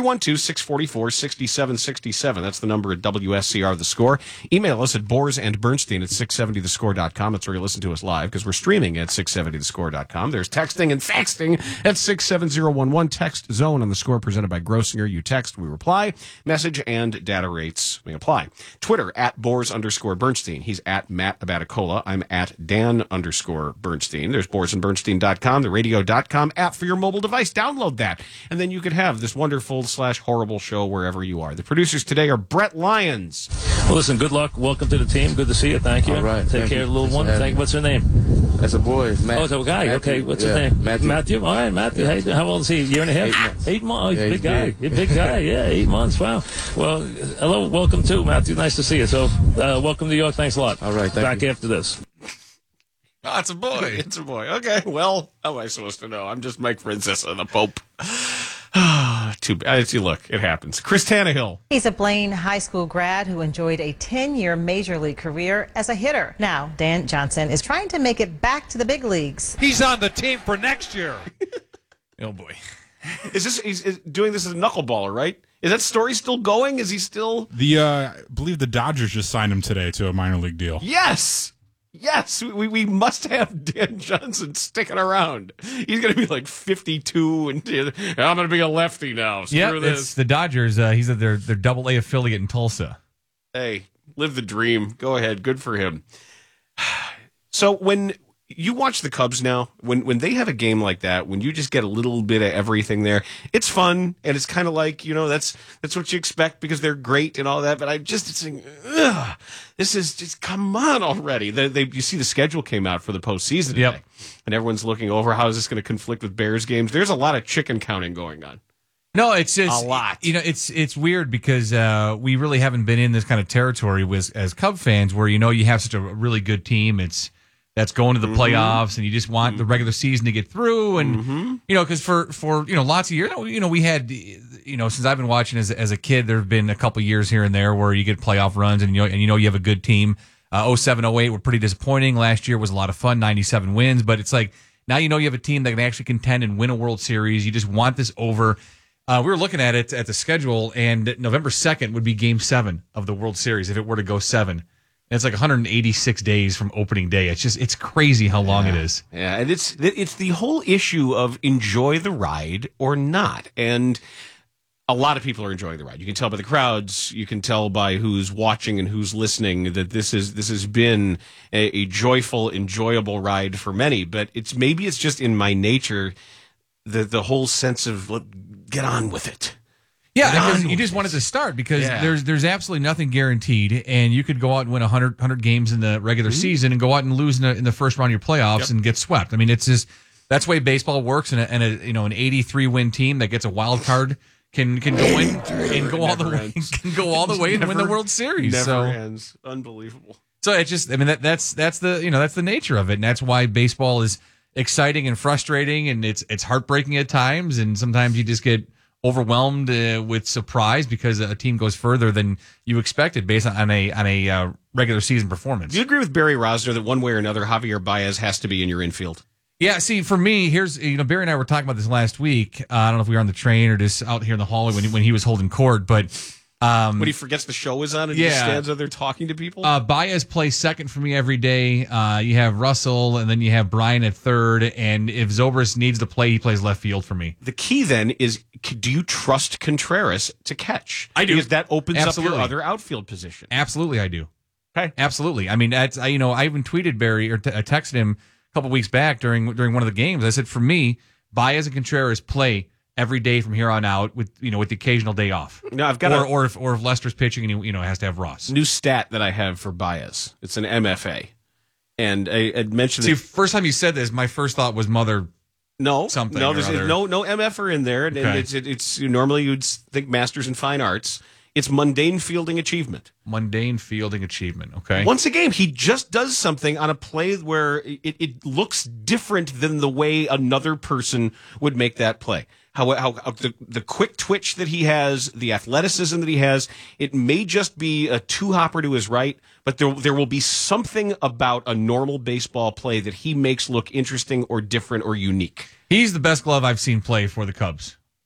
312-644-6767. That's the number at WSCR The Score. Email us at boresandbernstein at 670thescore.com. That's where you listen to us live, because we're streaming at 670thescore.com. There's texting and faxting at 67011. Text zone on The Score, presented by Grossinger. You text, we reply. Message and data rates, we apply. Twitter at Bors_Bernstein. He's at Matt Abaticola. I'm at Dan_Bernstein. There's boresandbernstein.com, the radio.com app for your mobile device. Download that, and then you could have this wonderful / horrible show wherever you are. The producers today are Brett Lyons. Well, listen, good luck. Welcome to the team. Good to see you. Thank you. All right. Take care of the little one. Thank you. What's her name? That's a boy. It's Matt. Oh, it's a guy. Matthew. Okay. What's his name? Matthew. All right, Matthew. Hey, how old is he? A year and a half? 8 months. Oh, he's a big guy. He's a big guy. Yeah, 8 months. Wow. Well, hello. Welcome to Matthew. Nice to see you. So, welcome to New York. Thanks a lot. All right. Back after this. Oh, it's a boy. It's a boy. Okay. Well, how am I supposed to know? I'm just Mike Francesa, the Pope. Too bad. See, look, it happens. Chris Tannehill. He's a Blaine High School grad who enjoyed a 10-year Major League career as a hitter. Now, Dan Johnson is trying to make it back to the big leagues. He's on the team for next year. Oh, boy. He's doing this as a knuckleballer, right? Is that story still going? Is he still? I believe the Dodgers just signed him today to a minor league deal. Yes. Yes, we must have Dan Johnson sticking around. He's going to be like 52, and I'm going to be a lefty now. Yeah, this. it's the Dodgers. He's at their Double-A affiliate in Tulsa. Hey, live the dream. Go ahead. Good for him. So when you watch the Cubs now, when they have a game like that, when you just get a little bit of everything there, it's fun, and it's kind of like, that's what you expect because they're great and all that. But it's like, ugh, this is just, come on already. You see the schedule came out for the postseason today, and everyone's looking over how is this going to conflict with Bears games. There's a lot of chicken counting going on. No, it's just a lot. It's weird because we really haven't been in this kind of territory as Cub fans where you have such a really good team. That's going to the playoffs, and you just want the regular season to get through, and because for lots of years, we had since I've been watching as a kid, there have been a couple years here and there where you get playoff runs, and you have a good team. 07, 08 were pretty disappointing. Last year was a lot of fun, 97 wins, but it's like now you have a team that can actually contend and win a World Series. You just want this over. We were looking at it at the schedule, and November 2nd would be Game 7 of the World Series if it were to go 7. It's like 186 days from opening day. It's crazy how long it is. Yeah, and it's the whole issue of enjoy the ride or not. And a lot of people are enjoying the ride. You can tell by the crowds. You can tell by who's watching and who's listening that this has been a joyful, enjoyable ride for many. But maybe it's just in my nature, the whole sense of get on with it. Yeah, because you just wanted to start because there's absolutely nothing guaranteed, and you could go out and win 100 games in the regular season and go out and lose in the first round of your playoffs and get swept. I mean, it's just that's the way baseball works, and an 83 win team that gets a wild card can go in and go all the way and win the World Series. Never ends. Unbelievable. So it's just that's the nature of it, and that's why baseball is exciting and frustrating, and it's heartbreaking at times, and sometimes you just get overwhelmed with surprise because a team goes further than you expected based on a regular season performance. Do you agree with Barry Rosner that one way or another, Javier Baez has to be in your infield? Yeah, see, for me, here's Barry and I were talking about this last week. I don't know if we were on the train or just out here in the hallway when he was holding court, but when he forgets the show is on and he just stands out there talking to people? Baez plays second for me every day. You have Russell, and then you have Brian at third, and if Zobrist needs to play, he plays left field for me. The key then is, do you trust Contreras to catch? I do. Because that opens up your other outfield position. Absolutely, I do. Okay. Absolutely. I mean, that's I even tweeted Barry or I texted him a couple weeks back during one of the games. I said, for me, Baez and Contreras play every day from here on out with the occasional day off. No, I've got or if Lester's pitching and he has to have Ross. New stat that I have for Baez. It's an MFA. And I mentioned See, first time you said this, my first thought was mother something. No, there's no MFer in there. And Okay. it's normally you'd think Masters in Fine Arts. It's mundane fielding achievement. Mundane fielding achievement, okay. Once a game, he just does something on a play where it looks different than the way another person would make that play. How the quick twitch that he has, the athleticism that he has, it may just be a two-hopper to his right, but there will be something about a normal baseball play that he makes look interesting or different or unique. He's the best glove I've seen play for the Cubs.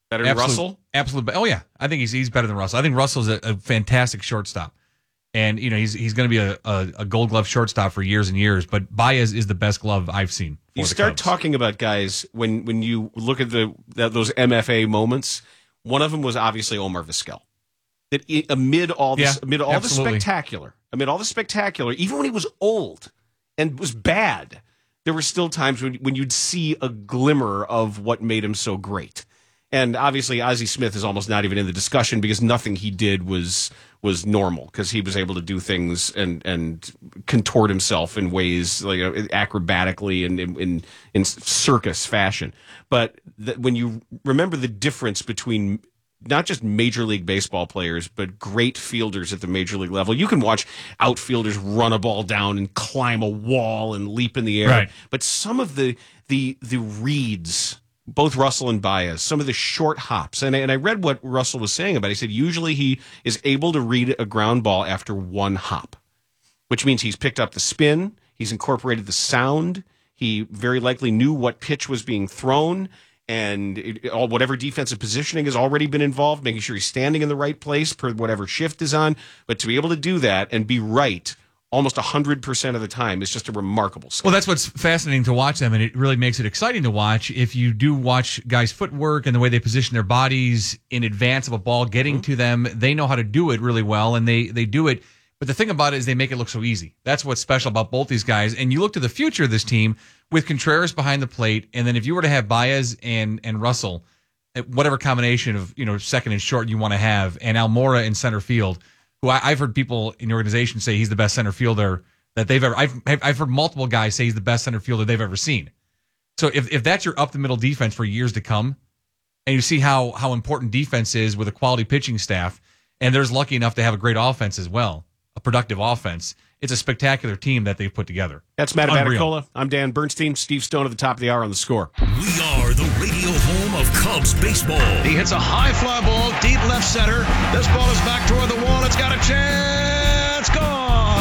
Better than Russell? Absolutely. Oh, yeah. I think he's better than Russell. I think Russell's a fantastic shortstop. And, he's going to be a Gold Glove shortstop for years and years. But Baez is the best glove I've seen. You start talking about guys, when you look at those MFA moments, one of them was obviously Omar Vizquel. That amid all the spectacular, even when he was old and was bad, there were still times when you'd see a glimmer of what made him so great. And obviously, Ozzie Smith is almost not even in the discussion because nothing he did was normal, because he was able to do things and contort himself in ways like acrobatically and in circus fashion. But when you remember the difference between not just Major League Baseball players, but great fielders at the Major League level. You can watch outfielders run a ball down and climb a wall and leap in the air. Right. But some of the reads, both Russell and Baez, some of the short hops, and I read what Russell was saying about it. He said usually he is able to read a ground ball after one hop, which means he's picked up the spin, he's incorporated the sound, he very likely knew what pitch was being thrown, and whatever defensive positioning has already been involved, making sure he's standing in the right place per whatever shift is on. But to be able to do that and be right almost 100% of the time is just a remarkable skill. Well, that's what's fascinating to watch them, and it really makes it exciting to watch. If you do watch guys' footwork and the way they position their bodies in advance of a ball getting to them, they know how to do it really well, and they do it. But the thing about it is they make it look so easy. That's what's special about both these guys. And you look to the future of this team with Contreras behind the plate, and then if you were to have Baez and Russell, whatever combination of second and short you want to have, and Almora in center field, who I've heard people in the organization say he's the best center fielder that they've ever. I've heard multiple guys say he's the best center fielder they've ever seen. So if that's your up the middle defense for years to come, and you see how important defense is with a quality pitching staff, and they're lucky enough to have a great offense as well, a productive offense, it's a spectacular team that they've put together. That's Matt Abaticola. I'm Dan Bernstein. Steve Stone at the top of the hour on The Score. We are the radio home of Cubs baseball. He hits a high fly ball, deep left center. This ball is back toward the wall. It's got a chance. Gone.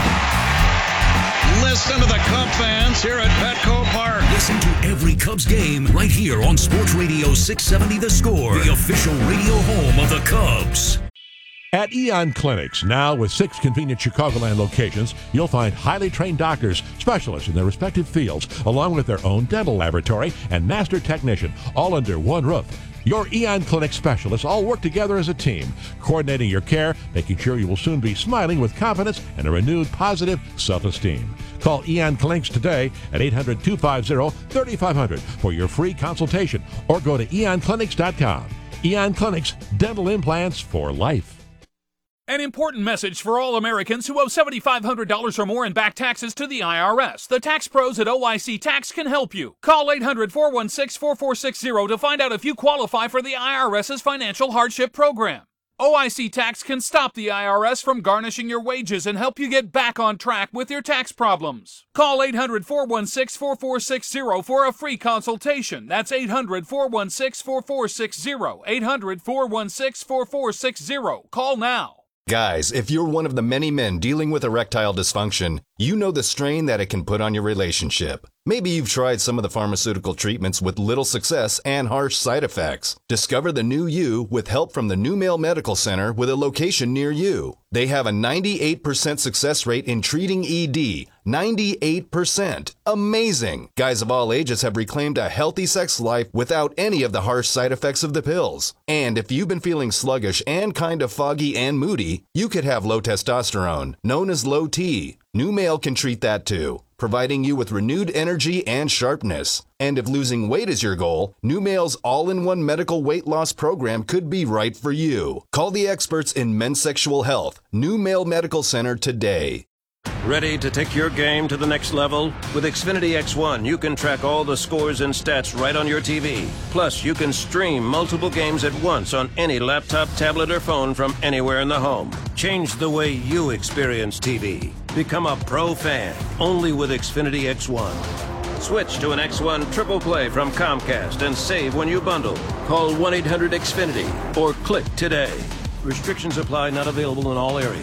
Listen to the Cub fans here at Petco Park. Listen to every Cubs game right here on Sports Radio 670 The Score, the official radio home of the Cubs. At Eon Clinics, now with 6 convenient Chicagoland locations, you'll find highly trained doctors, specialists in their respective fields, along with their own dental laboratory and master technician, all under one roof. Your Eon Clinic specialists all work together as a team, coordinating your care, making sure you will soon be smiling with confidence and a renewed positive self-esteem. Call Eon Clinics today at 800-250-3500 for your free consultation, or go to eonclinics.com. Eon Clinics, dental implants for life. An important message for all Americans who owe $7,500 or more in back taxes to the IRS. The tax pros at OIC Tax can help you. Call 800-416-4460 to find out if you qualify for the IRS's financial hardship program. OIC Tax can stop the IRS from garnishing your wages and help you get back on track with your tax problems. Call 800-416-4460 for a free consultation. That's 800-416-4460. 800-416-4460. Call now. Guys, if you're one of the many men dealing with erectile dysfunction, you know the strain that it can put on your relationship. Maybe you've tried some of the pharmaceutical treatments with little success and harsh side effects. Discover the new you with help from the New Male Medical Center with a location near you. They have a 98% success rate in treating ED. 98%. Amazing. Guys of all ages have reclaimed a healthy sex life without any of the harsh side effects of the pills. And if you've been feeling sluggish and kind of foggy and moody, you could have low testosterone, known as low T. New Male can treat that too, providing you with renewed energy and sharpness. And if losing weight is your goal, New Male's all-in-one medical weight loss program could be right for you. Call the experts in men's sexual health, New Male Medical Center today. Ready to take your game to the next level? With Xfinity X1, you can track all the scores and stats right on your TV. Plus, you can stream multiple games at once on any laptop, tablet, or phone from anywhere in the home. Change the way you experience TV. Become a pro fan, only with Xfinity X1. Switch to an X1 Triple Play from Comcast and save when you bundle. Call 1-800-XFINITY or click today. Restrictions apply, not available in all areas.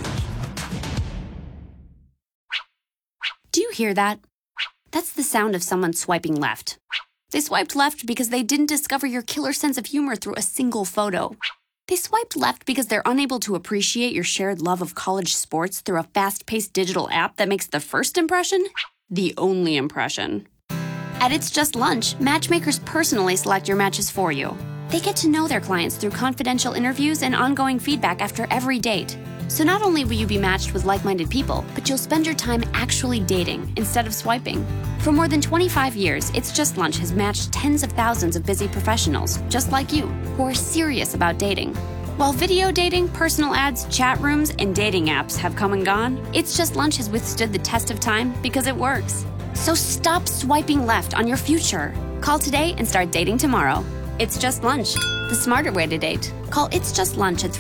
Do you hear that? That's the sound of someone swiping left. They swiped left because they didn't discover your killer sense of humor through a single photo. They swiped left because they're unable to appreciate your shared love of college sports through a fast-paced digital app that makes the first impression the only impression. At It's Just Lunch, matchmakers personally select your matches for you. They get to know their clients through confidential interviews and ongoing feedback after every date. So not only will you be matched with like-minded people, but you'll spend your time actually dating instead of swiping. For more than 25 years, It's Just Lunch has matched tens of thousands of busy professionals, just like you, who are serious about dating. While video dating, personal ads, chat rooms, and dating apps have come and gone, It's Just Lunch has withstood the test of time because it works. So stop swiping left on your future. Call today and start dating tomorrow. It's Just Lunch, the smarter way to date. Call It's Just Lunch at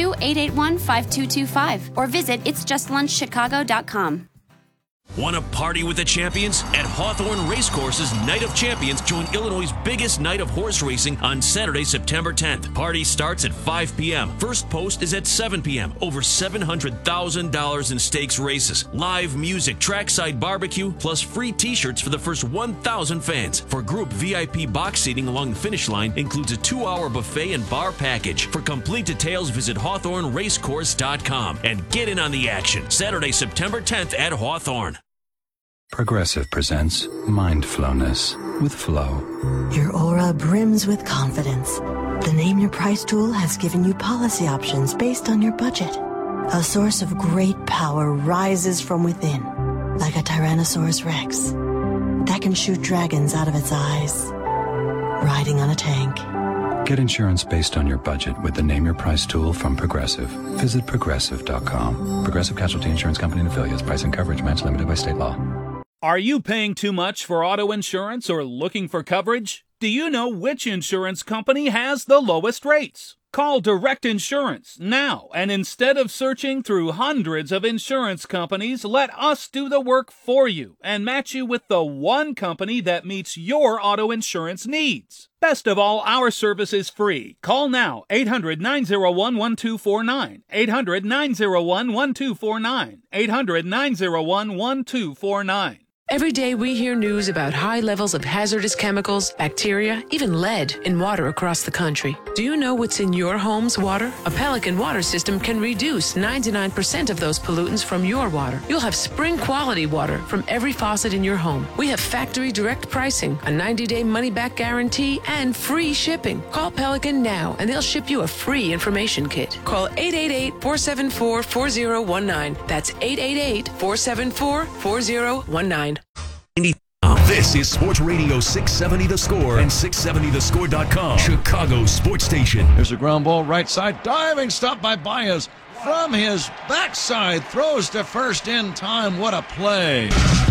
312-881-5225 or visit itsjustlunchchicago.com. Want to party with the champions? At Hawthorne Racecourse's Night of Champions, join Illinois' biggest night of horse racing on Saturday, September 10th. Party starts at 5 p.m. First post is at 7 p.m. Over $700,000 in stakes races. Live music, trackside barbecue, plus free t-shirts for the first 1,000 fans. For group VIP box seating along the finish line includes a 2-hour buffet and bar package. For complete details, visit HawthorneRacecourse.com and get in on the action. Saturday, September 10th at Hawthorne. Progressive presents Mindfulness with Flow. Your aura brims with confidence. The Name Your Price tool has given you policy options based on your budget. A source of great power rises from within, like a Tyrannosaurus Rex that can shoot dragons out of its eyes, riding on a tank. Get insurance based on your budget with the Name Your Price tool from Progressive. Visit Progressive.com. Progressive Casualty Insurance Company and Affiliates. Price and coverage match limited by state law. Are you paying too much for auto insurance or looking for coverage? Do you know which insurance company has the lowest rates? Call Direct Insurance now, and instead of searching through hundreds of insurance companies, let us do the work for you and match you with the one company that meets your auto insurance needs. Best of all, our service is free. Call now, 800-901-1249, 800-901-1249, 800-901-1249. Every day we hear news about high levels of hazardous chemicals, bacteria, even lead in water across the country. Do you know what's in your home's water? A Pelican water system can reduce 99% of those pollutants from your water. You'll have spring quality water from every faucet in your home. We have factory direct pricing, a 90-day money-back guarantee, and free shipping. Call Pelican now and they'll ship you a free information kit. Call 888-474-4019. That's 888-474-4019. This is Sports Radio 670 The Score and 670thescore.com. Chicago Sports Station. There's a ground ball right side. Diving stop by Baez. From his backside. Throws to first in time. What a play.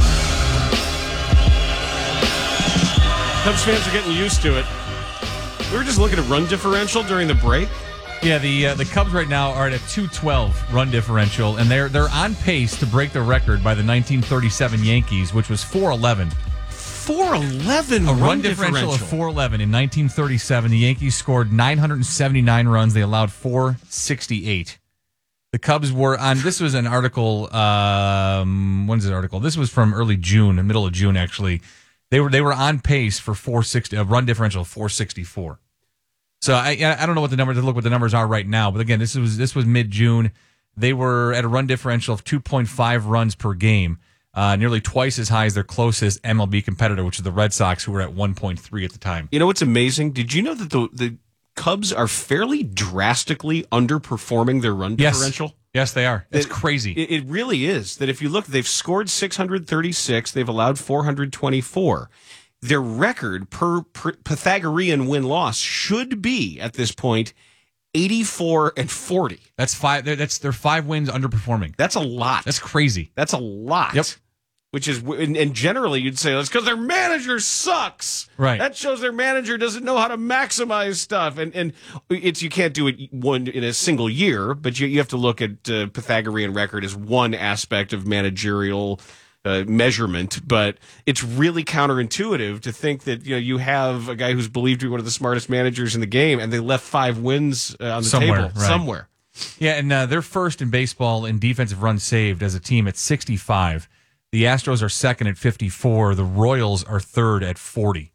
Cubs fans are getting used to it. We were just looking at run differential during the break. Yeah, the Cubs right now are at a 212 run differential, and they're on pace to break the record by the 1937 Yankees, which was 411. 411 a run differential of 411 in 1937. The Yankees scored 979 runs. They allowed 468. The Cubs were on. This was an article. When's the article? This was from early June, the middle of June actually. They were on pace for 460, a run differential of 464. So I don't know what the numbers to look what the numbers are right now, but again, this was mid-June. They were at a run differential of 2.5 runs per game, nearly twice as high as their closest MLB competitor, which is the Red Sox, who were at 1.3 at the time. You know what's amazing? Did you know that the Cubs are fairly drastically underperforming their run differential? Yes, they are. It's crazy. It really is. That if you look, they've scored 636, they've allowed 424. Their record per Pythagorean win-loss should be, at this point, 84-40. That's five. They're 5 wins underperforming. That's a lot. That's crazy. That's a lot. Yep. Which is, and generally you'd say that's because their manager sucks. Right. That shows their manager doesn't know how to maximize stuff. And it's, you can't do it one in a single year, but you have to look at Pythagorean record as one aspect of managerial measurement, but it's really counterintuitive to think that you have a guy who's believed to be one of the smartest managers in the game, and they left 5 wins on the table somewhere. Yeah, and they're first in baseball in defensive runs saved as a team at 65. The Astros are second at 54. The Royals are third at 40.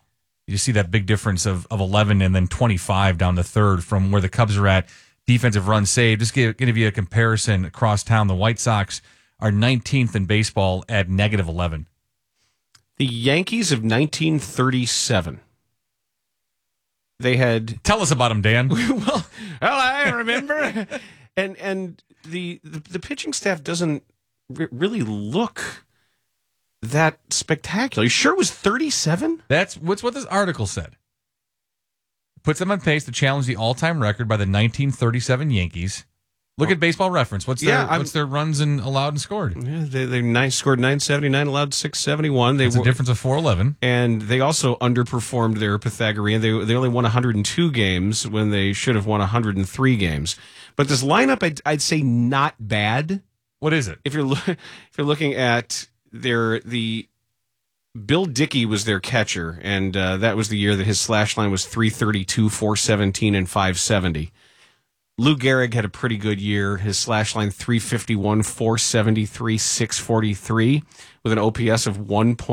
You see that big difference of 11 and then 25 down the third from where the Cubs are at. Defensive runs saved. Just give you a comparison across town. The White Sox are 19th in baseball at negative 11. The Yankees of 1937. They had... Tell us about them, Dan. well, I remember. and the pitching staff doesn't really look that spectacular. You sure it was 37? That's what this article said. Puts them on pace to challenge the all-time record by the 1937 Yankees. Look at Baseball Reference. What's their runs and allowed and scored? Yeah, they scored 979, allowed 671. That's a difference of 411. And they also underperformed their Pythagorean. They only won 102 games when they should have won 103 games. But this lineup, I'd say not bad. What is it? If you're looking at the Bill Dickey was their catcher, and that was the year that his slash line was 332, 417, and 570. Lou Gehrig had a pretty good year. His slash line 351, 473, 643, with an OPS of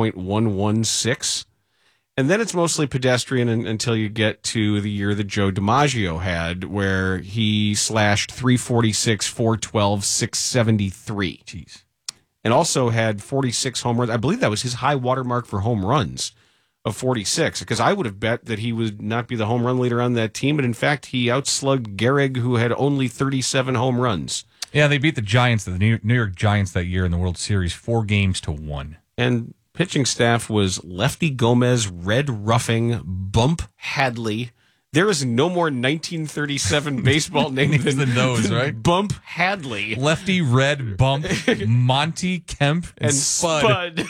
1.116. And then it's mostly pedestrian until you get to the year that Joe DiMaggio had, where he slashed 346, 412, 673. Jeez. And also had 46 home runs. I believe that was his high watermark for home runs of 46, because I would have bet that he would not be the home run leader on that team. But in fact, he outslugged Gehrig, who had only 37 home runs. Yeah, they beat the Giants, the New York Giants that year in the World Series, 4-1. And pitching staff was Lefty Gomez, Red Ruffing, Bump Hadley. There is no more 1937 baseball name than those, right? Bump Hadley. Lefty, Red, Bump, Monty, Kemp, and Spud.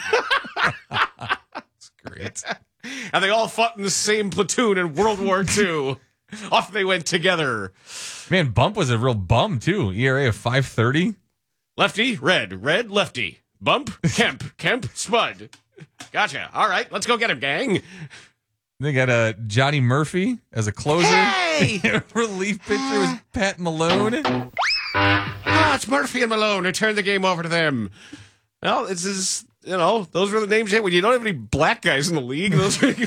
That's great. And they all fought in the same platoon in World War II. Off they went together. Man, Bump was a real bum, too. ERA of 5.30. Lefty, Red, Lefty. Bump, Kemp, Spud. Gotcha. All right, let's go get him, gang. They got Johnny Murphy as a closer. Hey! Relief pitcher was Pat Malone. It's Murphy and Malone. I turned the game over to them. Well, it's just, those were the names. When you don't have any black guys in the league, those are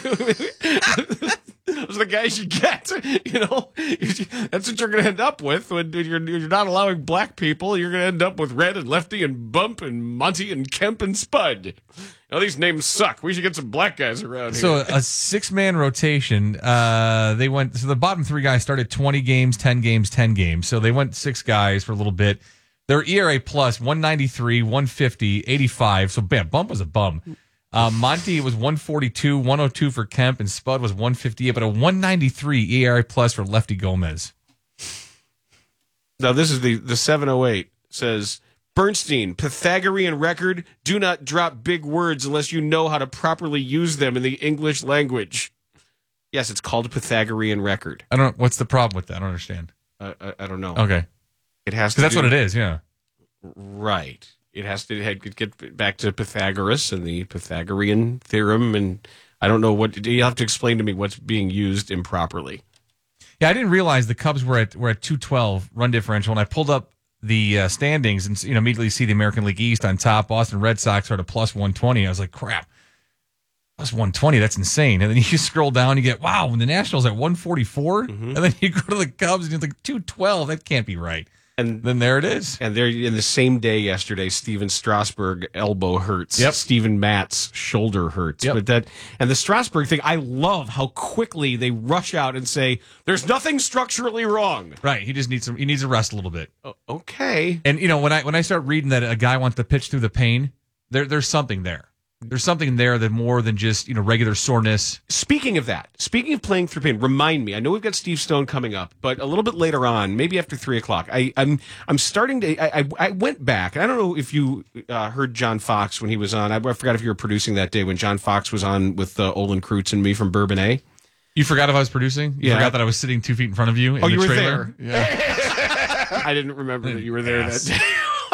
the guys you get. That's what you're going to end up with when you're not allowing black people. You're going to end up with Red and Lefty and Bump and Monty and Kemp and Spud. These names suck. We should get some black guys around here. So a 6-man rotation. They went. So the bottom 3 guys started 20 games, 10 games, 10 games. So they went 6 guys for a little bit. Their ERA plus 193, 150, 85. So Bump was a bum. Monty was 142, 102 for Kemp, and Spud was 158, but a 193 ERA plus for Lefty Gomez. Now this is the 708 says. Bernstein, Pythagorean record, do not drop big words unless you know how to properly use them in the English language. Yes, it's called a Pythagorean record. What's the problem with that? I don't understand. I don't know. Okay. It has to. That's what it is, yeah. Right. It has to get back to Pythagoras and the Pythagorean theorem, and I don't know what, you have to explain to me what's being used improperly. Yeah, I didn't realize the Cubs were at 212 run differential, and I pulled up the standings and immediately see the American League East on top. Boston Red Sox are at a plus 120. I was like, crap, plus 120, that's insane. And then you scroll down, you get, wow, when the Nationals at 144, and then you go to the Cubs and it's like 212. That can't be right. And then there it is. And there, in the same day yesterday, Steven Strasburg elbow hurts. Yep. Steven Matz shoulder hurts. Yep. But and the Strasburg thing, I love how quickly they rush out and say there's nothing structurally wrong. Right. He just needs he needs to rest a little bit. Okay. And when I start reading that a guy wants to pitch through the pain, there's something there. There's something there that more than just regular soreness. Speaking of playing through pain, remind me. I know we've got Steve Stone coming up, but a little bit later on, maybe after 3:00, I'm starting to. I went back, and I don't know if you heard John Fox when he was on. I forgot if you were producing that day when John Fox was on with Olin Kreutz and me from Bourbonnais. You forgot if I was producing? You forgot that I was sitting 2 feet in front of you. You were trailer? there. Yeah. I didn't remember that you were there that day.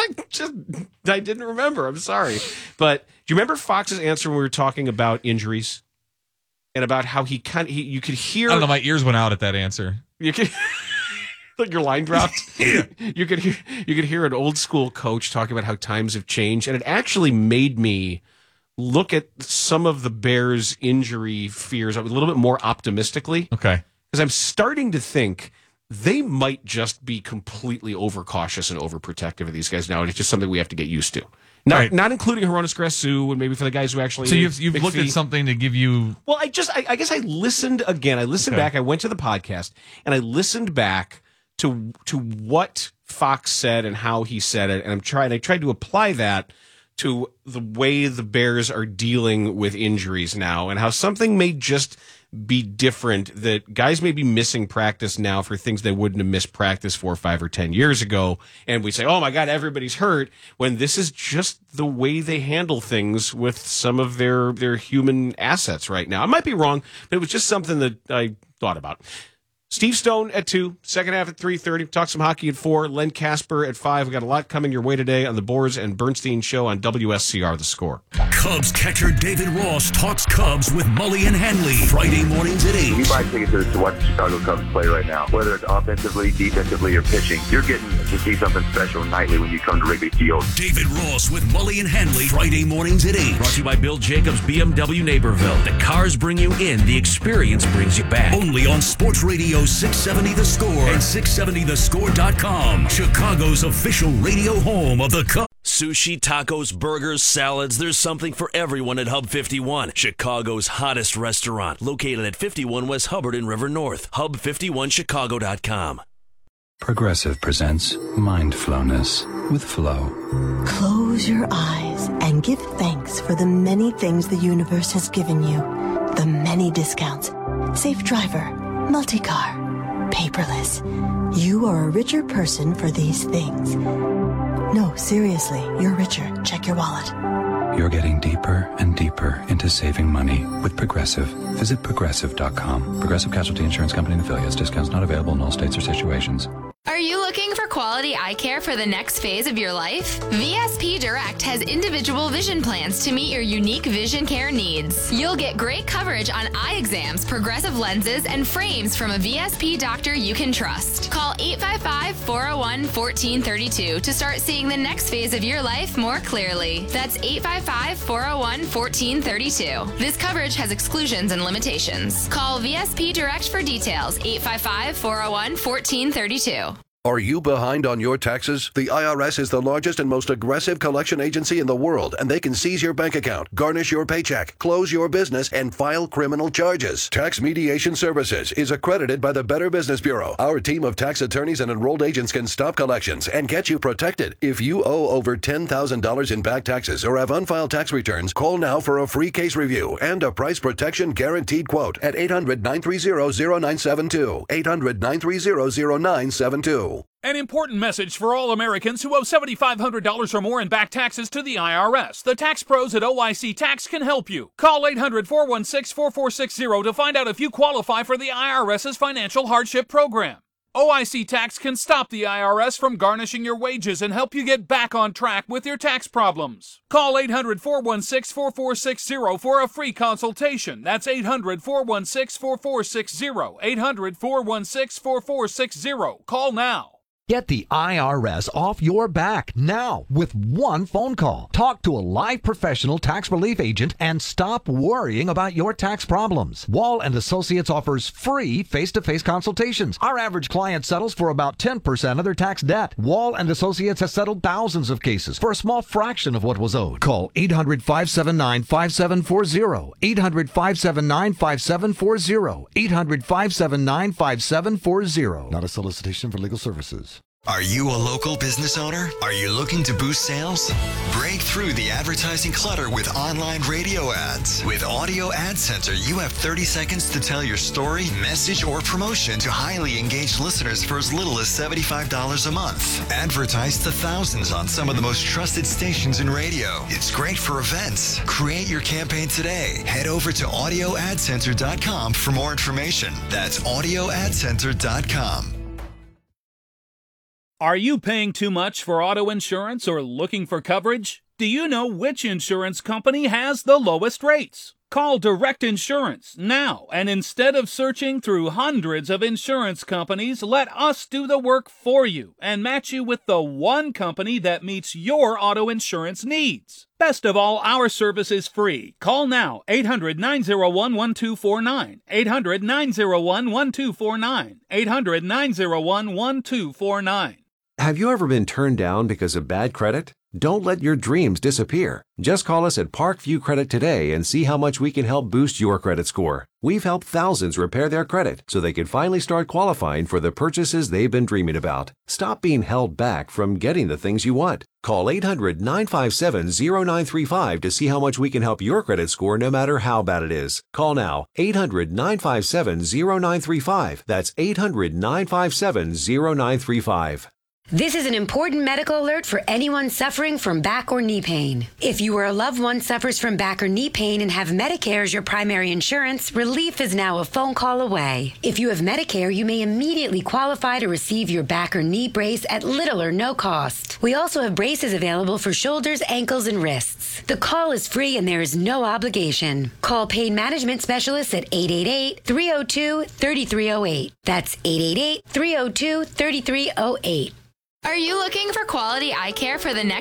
I didn't remember. I'm sorry. But do you remember Fox's answer when we were talking about injuries and about how you could hear? I don't know. My ears went out at that answer. You could, like your line dropped. Yeah. You could hear an old school coach talking about how times have changed, and it actually made me look at some of the Bears' injury fears a little bit more optimistically. Okay. Because I'm starting to think they might just be completely overcautious and overprotective of these guys now, and it's just something we have to get used to. Not including Hronis Grasu, and maybe for the guys who actually. So you've looked at something to give you. Well, I guess I listened again. I listened back. I went to the podcast and I listened back to what Fox said and how he said it, and I tried to apply that to the way the Bears are dealing with injuries now, and how something may just be different, that guys may be missing practice now for things they wouldn't have missed practice 4, 5, or 10 years ago. And we say, oh my God, everybody's hurt, when this is just the way they handle things with some of their human assets right now. I might be wrong, but it was just something that I thought about. Steve Stone at 2, second half at 3:30. Talk some hockey at 4. Len Casper at 5. We got a lot coming your way today on the Boers and Bernstein Show on WSCR The Score. Cubs catcher David Ross talks Cubs with Mully and Hanley. Friday mornings at 8. You buy tickets to watch the Chicago Cubs play right now. Whether it's offensively, defensively, or pitching, you're getting to see something special nightly when you come to Wrigley Field. David Ross with Mully and Hanley. Friday mornings at 8. Brought to you by Bill Jacobs BMW Naperville. The cars bring you in. The experience brings you back. Only on Sports Radio 670 The Score and 670thescore.com. Chicago's official radio home of the Cubs. Sushi, tacos, burgers, salads, there's something for everyone at Hub 51, Chicago's hottest restaurant, located at 51 West Hubbard in River North. Hub51Chicago.com. Progressive presents Mindfulness with Flow. Close your eyes and give thanks for the many things the universe has given you. The many discounts. Safe driver, multi-car, paperless. You are a richer person for these things. No, seriously, you're richer. Check your wallet. You're getting deeper and deeper into saving money with Progressive. Visit Progressive.com. Progressive Casualty Insurance Company and affiliates. Discounts not available in all states or situations. Are you looking for quality eye care for the next phase of your life? VSP Direct has individual vision plans to meet your unique vision care needs. You'll get great coverage on eye exams, progressive lenses, and frames from a VSP doctor you can trust. Call 855-401-1432 to start seeing the next phase of your life more clearly. That's 855-401-1432. This coverage has exclusions and limitations. Call VSP Direct for details. 855-401-1432. Are you behind on your taxes? The IRS is the largest and most aggressive collection agency in the world, and they can seize your bank account, garnish your paycheck, close your business, and file criminal charges. Tax Mediation Services is accredited by the Better Business Bureau. Our team of tax attorneys and enrolled agents can stop collections and get you protected. If you owe over $10,000 in back taxes or have unfiled tax returns, call now for a free case review and a price protection guaranteed quote at 800-930-0972. 800-930-0972. An important message for all Americans who owe $7,500 or more in back taxes to the IRS. The tax pros at OIC Tax can help you. Call 800-416-4460 to find out if you qualify for the IRS's financial hardship program. OIC Tax can stop the IRS from garnishing your wages and help you get back on track with your tax problems. Call 800-416-4460 for a free consultation. That's 800-416-4460. 800-416-4460. Call now. Get the IRS off your back now with one phone call. Talk to a live professional tax relief agent and stop worrying about your tax problems. Wall & Associates offers free face-to-face consultations. Our average client settles for about 10% of their tax debt. Wall & Associates has settled thousands of cases for a small fraction of what was owed. Call 800-579-5740. 800-579-5740. 800-579-5740. Not a solicitation for legal services. Are you a local business owner? Are you looking to boost sales? Break through the advertising clutter with online radio ads. With Audio Ad Center, you have 30 seconds to tell your story, message, or promotion to highly engaged listeners for as little as $75 a month. Advertise to thousands on some of the most trusted stations in radio. It's great for events. Create your campaign today. Head over to audioadcenter.com for more information. That's audioadcenter.com. Are you paying too much for auto insurance or looking for coverage? Do you know which insurance company has the lowest rates? Call Direct Insurance now, and instead of searching through hundreds of insurance companies, let us do the work for you and match you with the one company that meets your auto insurance needs. Best of all, our service is free. Call now, 800-901-1249, 800-901-1249, 800-901-1249. Have you ever been turned down because of bad credit? Don't let your dreams disappear. Just call us at Parkview Credit today and see how much we can help boost your credit score. We've helped thousands repair their credit so they can finally start qualifying for the purchases they've been dreaming about. Stop being held back from getting the things you want. Call 800-957-0935 to see how much we can help your credit score no matter how bad it is. Call now, 800-957-0935. That's 800-957-0935. This is an important medical alert for anyone suffering from back or knee pain. If you or a loved one suffers from back or knee pain and have Medicare as your primary insurance, relief is now a phone call away. If you have Medicare, you may immediately qualify to receive your back or knee brace at little or no cost. We also have braces available for shoulders, ankles, and wrists. The call is free and there is no obligation. Call Pain Management Specialists at 888-302-3308. That's 888-302-3308. Are you looking for quality eye care for the next